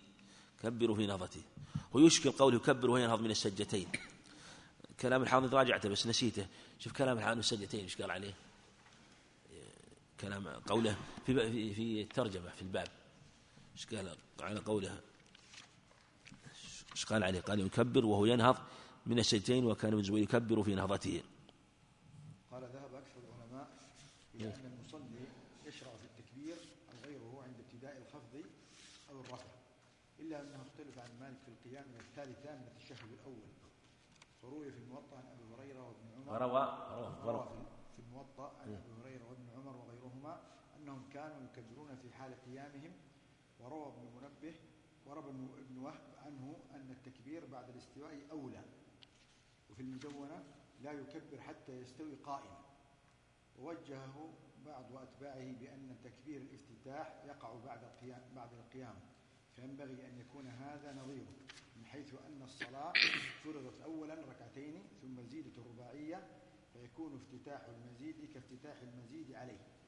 ويشكل قوله يكبر وينهض من السجدتين. كلام الحافظ راجعته بس نسيته، شوف كلام الحافظ السجدتين ايش قال عليه، كلام قوله في الترجمة في الباب ايش قال على قوله، ايش قال عليه؟ قال يكبر وهو ينهض من السجدتين، وكان ابن الزبير يكبر في نهضته. قال: ذهب أكثر العلماء إلى أن المصلي يشرع في التكبير أو غيره عند ابتداء الخفض أو الرفع، إلا أنه اختلف عن مالك في القيام من الثالثة من التشهد الأول. فروي في الموطأ عن أبي هريرة وابن عمر، روى في الموطأ عن أبي هريرة وابن عمر وغيرهما أنهم كانوا يكبرون في حال قيامهم. وروى ابن وهب عنه أن التكبير بعد الاستواء أولى. وفي المدونة: لا يكبر حتى يستوي قائما. ووجهه بعض أتباعه بأن تكبير الافتتاح يقع بعد القيام، فينبغي أن يكون هذا نظيره، من حيث أن الصلاة فرضت أولا ركعتين ثم زيدت الرباعية، فيكون افتتاح المزيد كافتتاح المزيد عليه،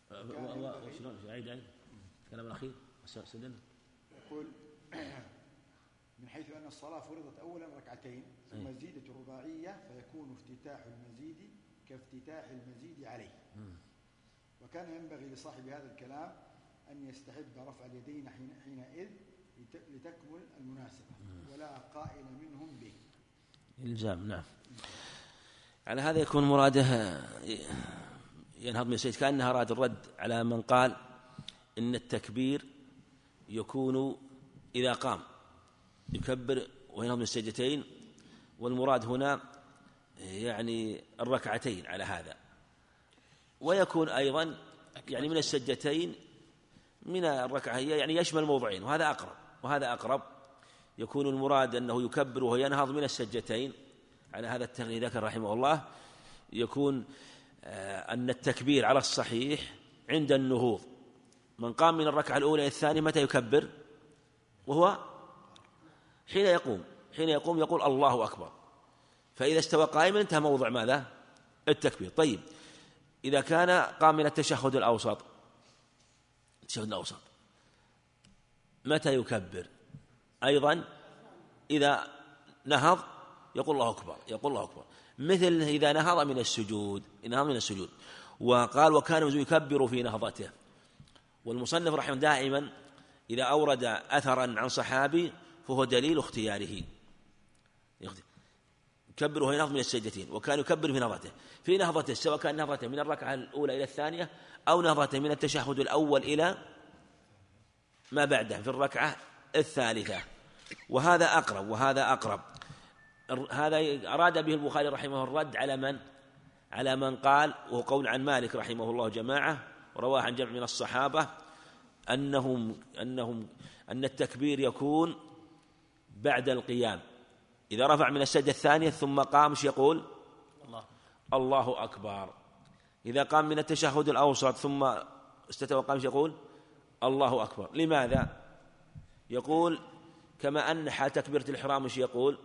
شلون عيد الكلام الأخير سدنا يقول من حيث أن الصلاة فرضت أولا ركعتين ثم زيدت الرباعية فيكون افتتاح المزيد كافتتاح المزيد عليه. وكان ينبغي لصاحب هذا الكلام أن يستحب رفع اليدين حينئذ لتكمل المناسبة ولا قائل منهم به. إلزام. نعم. على هذا يكون مراده ينهض من السجد، كأنها أراد الرد على من قال إن التكبير يكون إذا قام يكبر وينهض من السجدتين، والمراد هنا يعني الركعتين على هذا، ويكون أيضا يعني من السجدتين من الركعة هي يعني يشمل موضعين، وهذا أقرب يكون المراد أنه يكبر وهو ينهض من السجدتين. على هذا التغيير ذكر رحمه الله يكون أن التكبير على الصحيح عند النهوض. من قام من الركعة الأولى إلى الثانية متى يكبر؟ وهو حين يقوم يقول الله أكبر، فإذا استوى قائما انتهى موضع ماذا؟ التكبير. طيب إذا كان قام من التشهد الأوسط متى يكبر؟ أيضا إذا نهض يقول الله أكبر، مثل إذا نهض من السجود. وقال وكان يكبر في نهضته. والمصنف رحمه دائما إذا أورد أثرا عن صحابي فهو دليل اختياره، يكبر وهو ينهض من السجدتين، وكان يكبر في نهضته سواء كان نهضته من الركعة الأولى إلى الثانية أو نهضته من التشهد الأول إلى ما بعده في الركعة الثالثة. وهذا أقرب. هذا أراد به البخاري رحمه الرد على من قال، وهو قول عن مالك رحمه الله جماعة ورواه عن جمع من الصحابة أن التكبير يكون بعد القيام. إذا رفع من السجدة الثانية ثم قام يقول الله أكبر. إذا قام من التشهد الأوسط ثم استتوى قام يقول الله أكبر. لماذا؟ يقول كما أن حال تكبيرة الإحرام يقول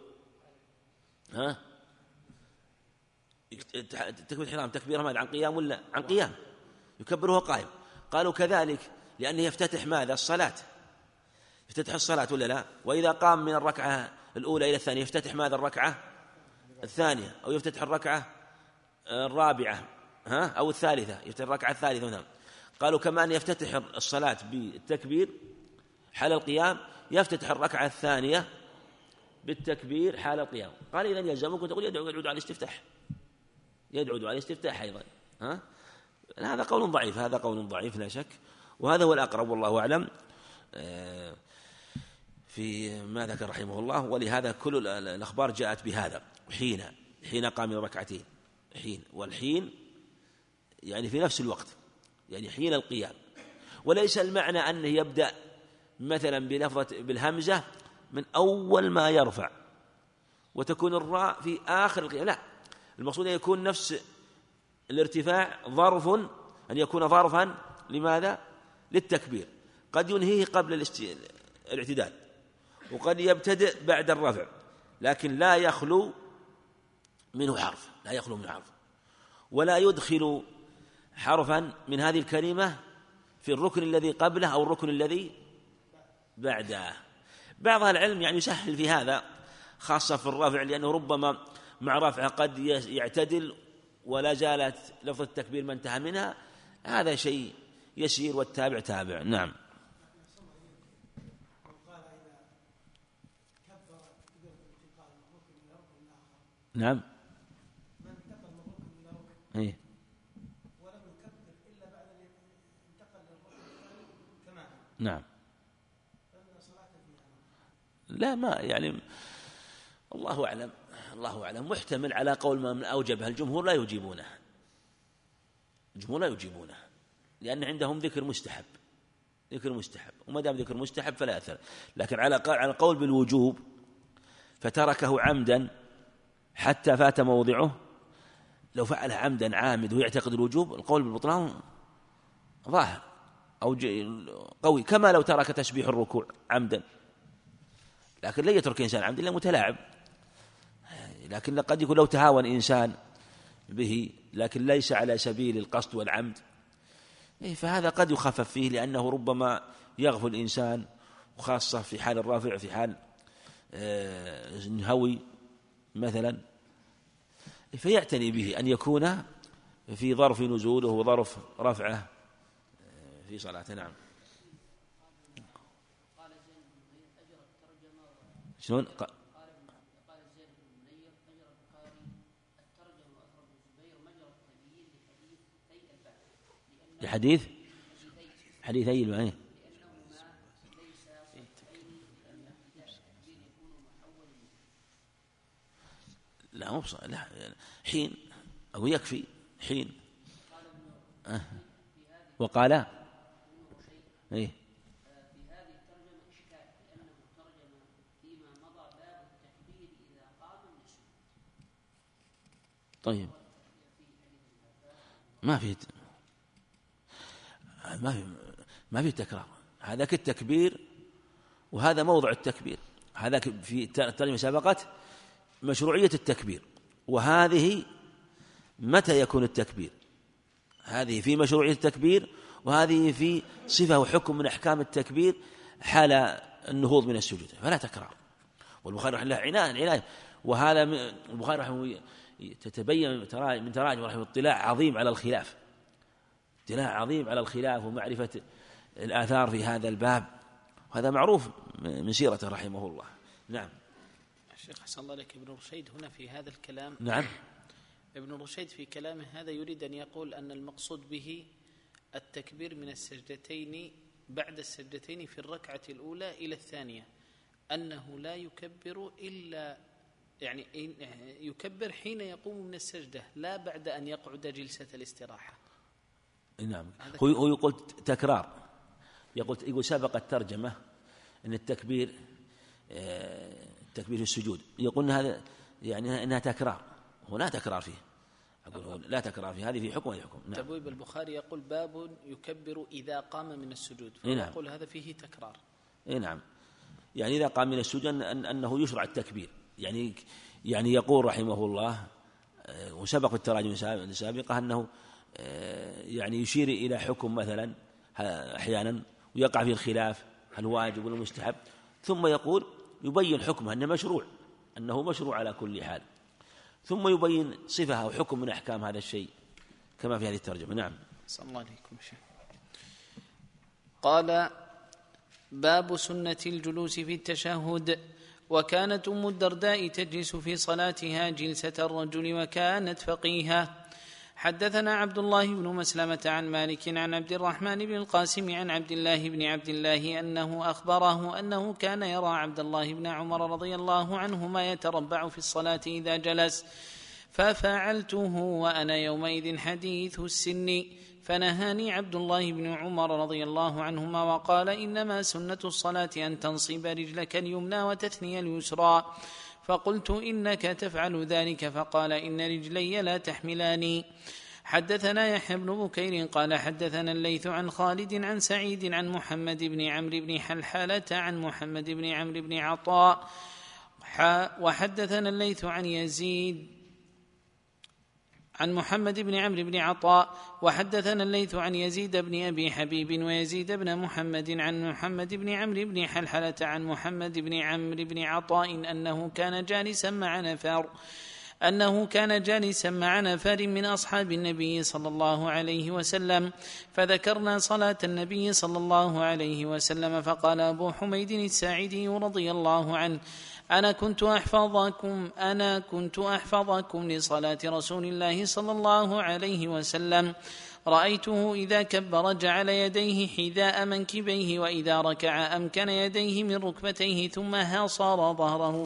تكبيرة الإحرام تكبيرة ماذا؟ عن قيام ولا عن قيام؟ يكبره قائم. قالوا كذلك لأنه يفتتح ماذا؟ الصلاة، يفتتح الصلاة ولا لا؟ وإذا قام من الركعة الأولى إلى الثانية يفتتح ماذا؟ الركعة الثانية، أو يفتتح الركعة الرابعة أو الثالثة، يفتتح الركعة الثالثة. نعم. قالوا كما أن يفتتح الصلاة بالتكبير حال القيام يفتتح الركعة الثانية بالتكبير حال القيام. قال إذن يلزمكم تقول يدعو على الاستفتاح أيضا. هذا قول ضعيف لا شك، وهذا هو الأقرب والله أعلم في ما ذكر رحمه الله. ولهذا كل الأخبار جاءت بهذا حين قام من ركعتين، والحين يعني في نفس الوقت، يعني حين القيام. وليس المعنى أنه يبدأ مثلا بالهمزة من أول ما يرفع وتكون الراء في آخر القيام، لا، المقصود أن يكون نفس الارتفاع أن يكون ظرفا لماذا؟ للتكبير. قد ينهيه قبل الاعتدال، وقد يبتدئ بعد الرفع، لكن لا يخلو منه حرف، ولا يدخل حرفا من هذه الكلمة في الركن الذي قبله أو الركن الذي بعده. بعض العلم يعني يسهل في هذا خاصة في الرفع، لأنه ربما مع رفعه قد يعتدل ولا زالت لفظ التكبير ما انتهى منها، هذا شيء يسير والتابع تابع. نعم. نعم. إيه. ولم يكبر إلا بعد أن انتقل للركن الثاني كمان. نعم. لا، ما يعني الله أعلم محتمل على قول من أوجبها. الجمهور لا يجيبونه، لأن عندهم ذكر مستحب، وما دام ذكر مستحب فلا أثر. لكن على القول بالوجوب فتركه عمدا حتى فات موضعه، لو فعل عمدا عامد ويعتقد الوجوب القول بالبطلان ظاهر أو قوي، كما لو ترك تسبيح الركوع عمدا. لكن لا يترك إنسان عمدا إلا متلاعب، لكن قد يكون لو تهاون إنسان به لكن ليس على سبيل القصد والعمد فهذا قد يخفف فيه، لأنه ربما يغفل الإنسان، وخاصة في حال الرافع، في حال هوي مثلا، فيعتني به أن يكون في ظرف نزوله وظرف رفعه في صلاته. نعم. شلون؟ الحديث حديثي المعنى لا مو لا حين أو يكفي حين وقال إيه في هذه الترجمة إشكال، لأنه ترجم فيما مضى باب التكبير إذا قام من السجود. طيب ما في تكرار، هذا كالتكبير وهذا موضع التكبير. هذا في الترجمة سبقت مشروعية التكبير، وهذه متى يكون التكبير، هذه في مشروعية التكبير، وهذه في صفة وحكم من أحكام التكبير حال النهوض من السجود، فلا تكرار. والبخاري رحمه الله عناية، وهذا البخاري رحمه تتبين من تراجم رحمه اطلاع عظيم على الخلاف، اطلاع عظيم على الخلاف ومعرفة الآثار في هذا الباب، وهذا معروف من سيرته رحمه الله. نعم. الشيخ حسن الله لك، ابن رشيد هنا في هذا الكلام، نعم، ابن رشيد في كلامه هذا يريد أن يقول أن المقصود به التكبير من السجدتين بعد السجدتين في الركعة الأولى إلى الثانية، أنه لا يكبر إلا يعني يكبر حين يقوم من السجدة، لا بعد أن يقعد جلسة الاستراحة. نعم. هو يقول تكرار، يقول سبق الترجمة أن التكبير في السجود، يقول هذا يعني أنها تكرار، هنا تكرار فيه، أقول لا تكرار فيه، هذه في حكم وهذه حكم. نعم. تبويب البخاري يقول باب يكبر إذا قام من السجود، فيقول هذا فيه تكرار. نعم، يعني إذا قام من السجود أنه يشرع التكبير، يعني يقول رحمه الله، وسبق التراجم السابقة أنه يعني يشير إلى حكم مثلا أحيانا ويقع فيه الخلاف هل واجب ولا مستحب، ثم يقول يبين حكمه أنه مشروع على كل حال، ثم يبين صفة أو حكم من أحكام هذا الشيء كما في هذه الترجمة. نعم. صلى الله عليكم شيء. قال باب سنة الجلوس في التشهد. وكانت أم الدرداء تجلس في صلاتها جلسة الرجل وكانت فقيها. حدثنا عبد الله بن مسلمة عن مالك عن عبد الرحمن بن القاسم عن عبد الله بن عبد الله أنه أخبره أنه كان يرى عبد الله بن عمر رضي الله عنهما يتربع في الصلاة إذا جلس، ففعلته وأنا يومئذ حديث السن، فنهاني عبد الله بن عمر رضي الله عنهما وقال إنما سنة الصلاة أن تنصب رجلك اليمنى وتثني اليسرى، فقلت إنك تفعل ذلك، فقال إن رجلي لا تحملاني. حدثنا يحيى بن بكير قال حدثنا الليث عن خالد عن سعيد عن محمد بن عمرو بن حلحلة عن محمد بن عمرو بن عطاء وحدثنا الليث عن يزيد عن محمد بن عمرو بن عطاء وحدثنا الليث عن يزيد بن أبي حبيب ويزيد بن محمد عن محمد بن عمرو بن حلحلة عن محمد بن عمرو بن عطاء أنه كان جالسا مع نفر من أصحاب النبي صلى الله عليه وسلم، فذكرنا صلاة النبي صلى الله عليه وسلم، فقال أبو حميد الساعدي رضي الله عنه أنا كنت أحفظكم لصلاة رسول الله صلى الله عليه وسلم، رأيته إذا كبر جعل يديه حذاء منكبيه، وإذا ركع أمكن يديه من ركبتيه، ثم هاصر ظهره،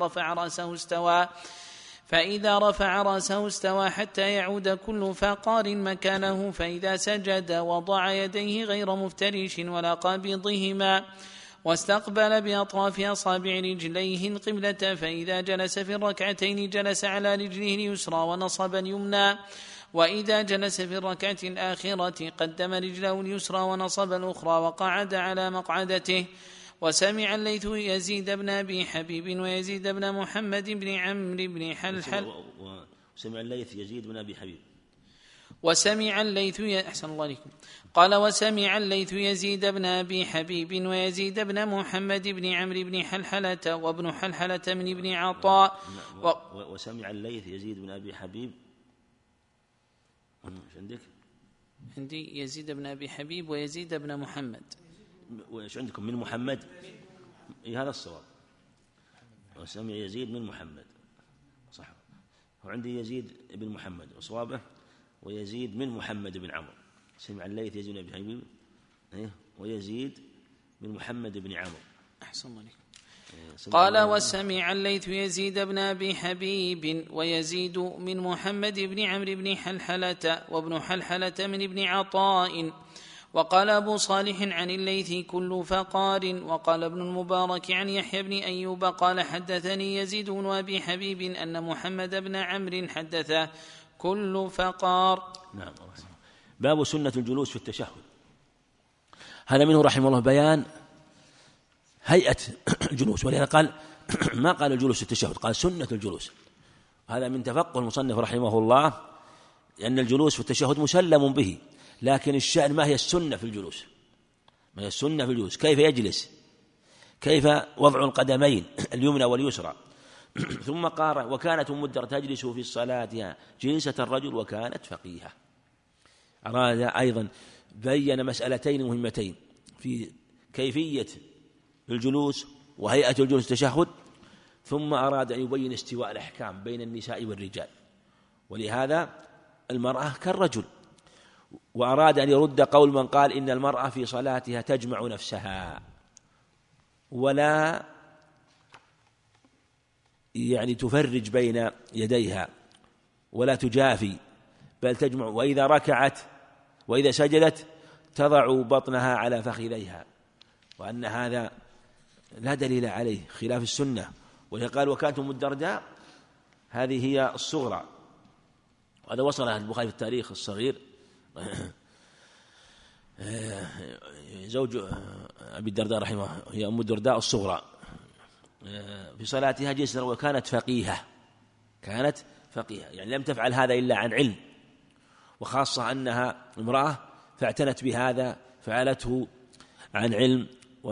فإذا رفع رأسه استوى حتى يعود كل فقار مكانه، فإذا سجد وضع يديه غير مفترش ولا قابضهما، واستقبل بأطراف أصابع رجليه القبلة، فإذا جلس في الركعتين جلس على رجله اليسرى ونصب اليمنى، وإذا جلس في الركعة الآخرة قدم رجله اليسرى ونصب الأخرى وقعد على مقعدته. وسمع الليث يزيد بن أبي حبيب ويزيد بن محمد بن عمرو بن حلحل وسمع الليث أحسن الله عليكم. قال وسمع الليث يزيد بن أبي حبيب ويزيد بن محمد بن عمرو بن حلحلة وابن حلحلة من ابن عطاء وسمع الليث يزيد بن أبي حبيب. ايش عندك؟ عندي يزيد بن أبي حبيب ويزيد بن محمد. وإيش عندكم؟ من محمد. هذا الصواب. وسمع يزيد من محمد صح. وعندي يزيد بن محمد وصوابه ويزيد من محمد بن عمرو. سمع الليث يزيد بن أبي حبيب ويزيد من محمد بن عمرو. أحسن الله عليكم. قال وسمع الليث يزيد بن أبي حبيب ويزيد من محمد بن عمرو بن حلحلة وابن حلحلة من ابن عطاء. وقال أبو صالح عن الليث كل فقار. وقال ابن المبارك عن يحيى بن أيوب قال حدثني يزيد بن أبي حبيب أن محمد بن عمرو حدثه كل فقار. نعم. باب سنة الجلوس في التشهد. هذا منه رحمه الله بيان هيئة الجلوس، ولهذا قال ما قال الجلوس في التشهد، قال سنة الجلوس. هذا من تفقه المصنف رحمه الله، لأن الجلوس في التشهد مسلم به، لكن الشأن ما هي السنة في الجلوس، ما هي السنة في الجلوس، كيف يجلس، كيف وضع القدمين اليمنى واليسرى. ثم قال وكانت أم الدرداء تجلس في صلاتها جلسة الرجل وكانت فقيهة. أراد أيضا بين مسألتين مهمتين في كيفية الجلوس وهيئة الجلوس التشهد، ثم أراد أن يبين استواء الأحكام بين النساء والرجال، ولهذا المرأة كالرجل. وأراد أن يرد قول من قال إن المرأة في صلاتها تجمع نفسها ولا تفرج بين يديها ولا تجافي، بل تجمع، وإذا ركعت وإذا سجدت تضع بطنها على فخذيها، وأن هذا لا دليل عليه خلاف السنة. وقال وكانت أم الدرداء هذه هي الصغرى، وهذا وصلها البخاري في التاريخ الصغير. زوج أبي الدرداء رحمه هي أم الدرداء الصغرى في صلاتها جلسة وكانت فقيهة، كانت فقيهة، يعني لم تفعل هذا إلا عن علم، وخاصة أنها امرأة فاعتنت بهذا، فعلته عن علم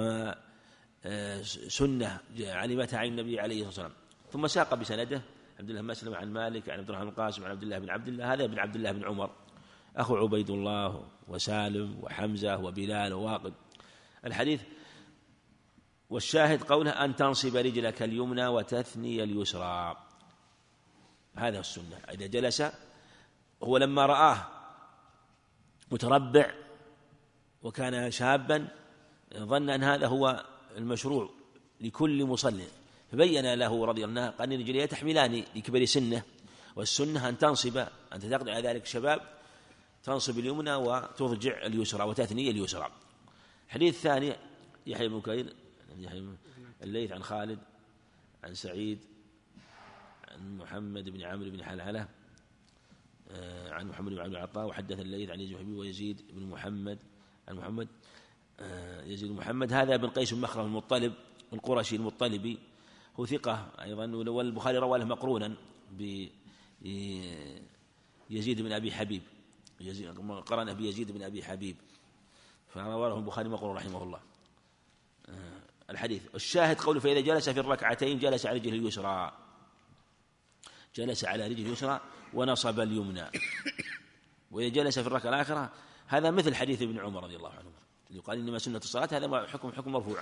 وسنة علمتها عن النبي عليه الصلاة والسلام. ثم ساق بسنده عبد الله بن مسلم عن مالك عن عبد الرحمن القاسم عن عبد الله بن عبد الله، هذا ابن عبد الله بن عمر أخو عبيد الله وسالم وحمزة وبلال وواقد. الحديث والشاهد قوله أن تنصب رجلك اليمنى وتثني اليسرى، هذا السنة. إذا جلس هو لما رآه متربع وكان شابا ظن أن هذا هو المشروع لكل مصلي، فبين له رضي الله عنه أن رجليه تحملان لكبر سنه، والسنة أن تنصب، أن تقضي على ذلك الشباب، تنصب اليمنى وتضجع اليسرى وتثني اليسرى. الحديث الثاني يحيى بن بكير الليث عن خالد عن سعيد عن محمد بن عمرو بن حلحلة عن محمد بن عبد العطاء، وحدث الليث عن يزيد بن حبيب ويزيد بن محمد عن محمد يزيد بن محمد، هذا بن قيس بن مخرم المطلب القرشي المطلبي، هو ثقة أيضا، والبخاري رواه له مقرونا بيزيد بن أبي حبيب، قرن بيزيد بن أبي حبيب، فرواه البخاري مقرون رحمه الله. الحديث الشاهد قوله فإذا جلس في الركعتين جلس على رجله اليسرى، جلس على رجله اليسرى ونصب اليمنى. وإذا جلس في الركعة الآخرة هذا مثل حديث ابن عمر رضي الله عنه يقال إنما سنة الصلاة، هذا حكم مرفوعا،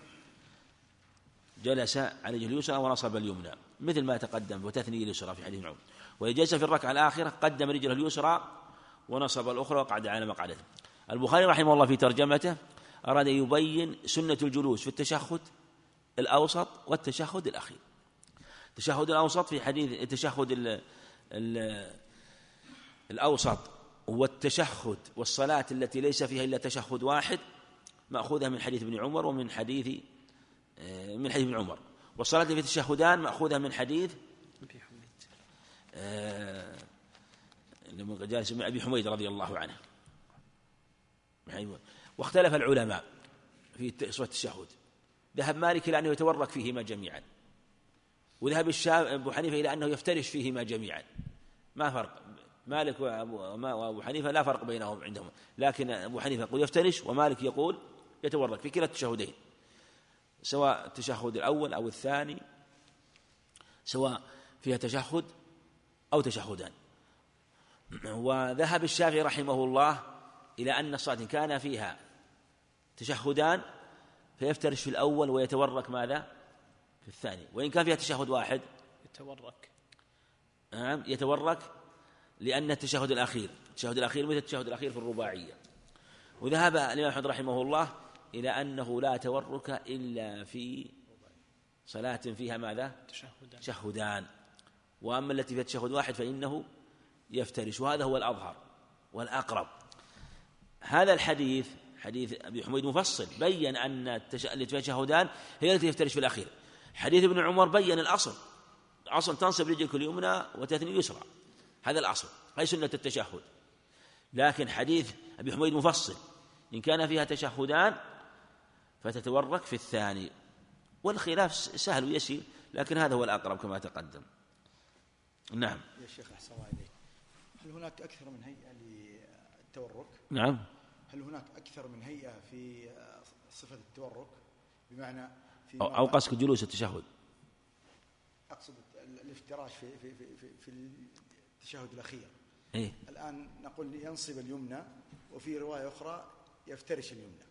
جلس على رجله اليسرى ونصب اليمنى مثل ما تقدم، وتثني اليسرى في حديث ابن عمر. وإذا جلس في الركعة الآخرة قدم رجله اليسرى ونصب الأخرى وقعد على مقعدته. البخاري رحمه الله في ترجمته أراد أن يبين سنة الجلوس في التشهد الأوسط والتشهد الأخير. التشهد الأوسط في حديث التشهد الأوسط والتشهد والصلاة التي ليس فيها إلا تشهد واحد مأخوذة من حديث ابن عمر ومن حديث ابن عمر، والصلاة في التشهدان مأخوذة من حديث لما جالس من أبي حميد رضي الله عنه. واختلف العلماء في صلاة التشهد، ذهب مالك إلى أنه يتورك فيهما جميعا، وذهب أبو حنيفة إلى أنه يفترش فيهما جميعا، ما فرق مالك وأبو حنيفة لا فرق بينهم عندهم، لكن أبو حنيفة يقول يفترش ومالك يقول يتورك في كلا التشهدين، سواء التشهد الأول أو الثاني، سواء فيها تشهد أو تشهدان. وذهب الشافعي رحمه الله إلى أن الصلاة كان فيها تشهدان فيفترش في الأول ويتورك ماذا في الثاني، وإن كان فيها تشهد واحد يتورك لأن التشهد الأخير مثل التشهد الأخير في الرباعية. وذهب الإمام أحمد رحمه الله إلى أنه لا تورك إلا في صلاة فيها ماذا تشهدان، وأما التي فيها تشهد واحد فإنه يفترش، وهذا هو الأظهر والأقرب. هذا الحديث حديث أبي حميد مفصل بيّن أن التي فيها تشهدان هي التي يفترش في الأخير. حديث ابن عمر بيّن الأصل تنصب رجلك اليمنى وتثني اليسرى، هذا الأصل، هي سنة التشهد. لكن حديث أبي حميد مفصل، إن كان فيها تشهدان فتتورك في الثاني، والخلاف سهل ويسير، لكن هذا هو الأقرب كما تقدم. نعم يا شيخ أحسن الله إليك، هل هناك أكثر من هيئة للتورك؟ نعم، هل هناك أكثر من هيئة في صفة التورك؟ بمعنى أو قصد جلوس التشهد، أقصد الافتراش في التشهد الأخير. إيه؟ الآن نقول ينصب اليمنى، وفي رواية أخرى يفترش اليمنى.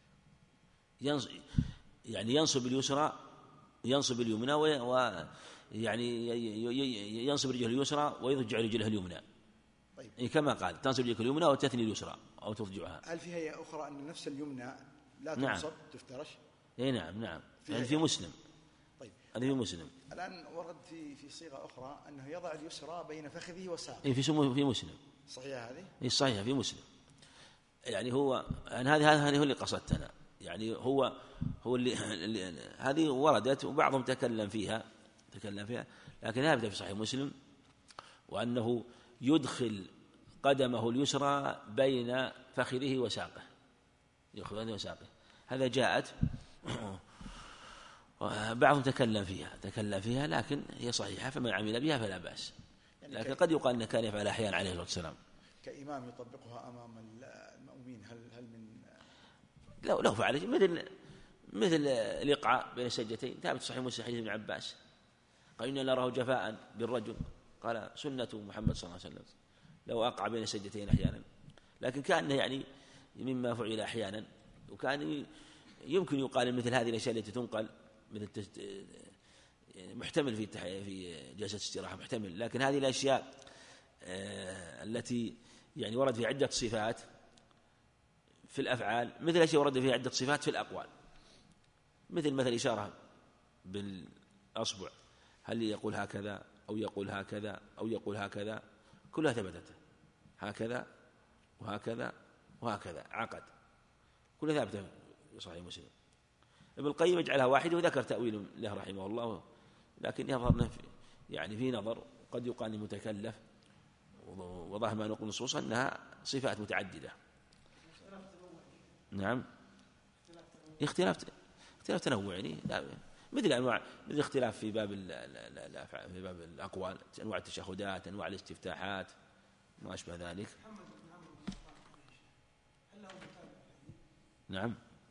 يعني ينصب اليمنى ويعني ينصب رجله اليسرى ويضجع رجله اليمنى. طيب. إيه كما قال تنصب رجلك اليمنى وتثني اليسرى أو تضجعها. هل في هيئة أخرى أن نفس اليمنى لا تنصب تفترش؟ إيه نعم يعني في مسلم. طيب. هذا في مسلم. الآن ورد في صيغة أخرى أنه يضع اليسرى بين فخذه وساقه. إيه في مسلم. صحيح هذه؟ إيه صحيح في مسلم. يعني هو يعني هذه هو اللي قصدت أنا، يعني هو اللي هذه وردت وبعضهم تكلم فيها، لكن هذا في صحيح مسلم، وأنه يدخل قدمه اليسرى بين فخذه وساقه، هذا جاءت بعضهم تكلم فيها لكن هي صحيحة، فمن عمل بها فلا بأس. لكن قد يقال أنه كان يفعل أحيانا عليه الصلاة والسلام كإمام يطبقها أمام المؤمنين. هل من لو فعل مثل الإقعاء بين السجدتين، ثابت صحيح مسلم حديث ابن عباس قال إننا نراه جفاء بالرجل، قال سنة محمد صلى الله عليه وسلم لو أقع بين السجدتين أحيانا، لكن كان يعني مما فعل أحيانا، وكان يمكن يقال مثل هذه الأشياء التي تنقل مثل محتمل في جلسة استراحة محتمل، لكن هذه الأشياء التي يعني ورد في عدة صفات في الأفعال مثل أشياء ورد في عدة صفات في الأقوال، مثل إشارة بالأصبع، هل يقول هكذا أو يقول هكذا أو يقول هكذا، كلها ثبتت هكذا وهكذا وهكذا، عقد كلها ثابتة في صحيح مسلم. ابن القيم يجعلها واحدة وذكر تأويل له رحمه الله، لكن يظهر يعني في نظر قد يقال لمتكلف، وظاهر ما نقول نصوص أنها صفات متعددة. نعم اختلاف تنوعي، مثل أنواع مثل اختلاف في باب الأقوال، أنواع التشهدات، أنواع الاستفتاحات، ما أشبه ذلك. نعم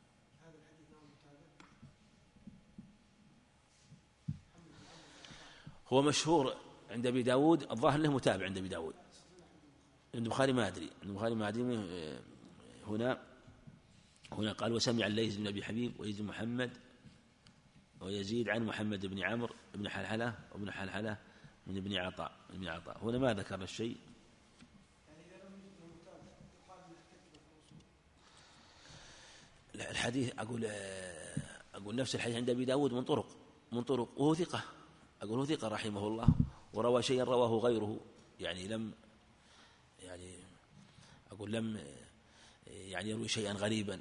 هو مشهور عند أبي داود، الظاهر له متابع عند أبي داود، عند البخاري ما أدري هنا قال وسمع الليث بن أبي حبيب ويزيد محمد ويزيد عن محمد بن عمرو بن حلحلة وابن حلحلة من ابن عطاء. هنا ما ذكر الشيء. الحديث أقول نفس الحديث عند أبي داود من طرق وهو ثقة، هو ثقة رحمه الله، وروى شيئا رواه غيره، يعني لم يروي شيئا غريبا،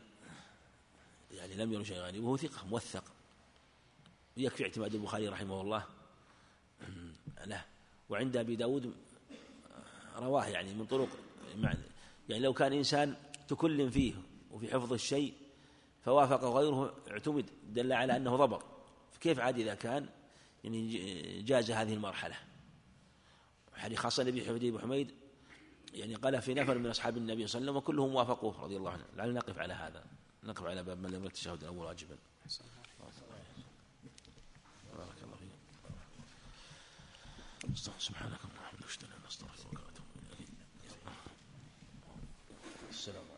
وهو ثقة موثق، ويكفي اعتماد البخاري رحمه الله له. وعند أبي داود رواه يعني من طرق، يعني لو كان إنسان تكلم فيه وفي حفظ الشيء فوافق غيره اعتمد، دل على أنه ضبط، فكيف عاد إذا كان يعني جاز هذه المرحلة. حديث خاصة النبي أبي حميد يعني قال في نفر من أصحاب النبي صلى الله عليه وسلم وكلهم وافقوه رضي الله عنه. لعلنا نقف على هذا، نقف على باب من لم يرد التشهد الأول واجبا. بارك الله فيك. سبحانك اللهم وبحمدك أشهد أن لا إله إلا أنت أستغفرك وأتوب إليك. السلام عليكم.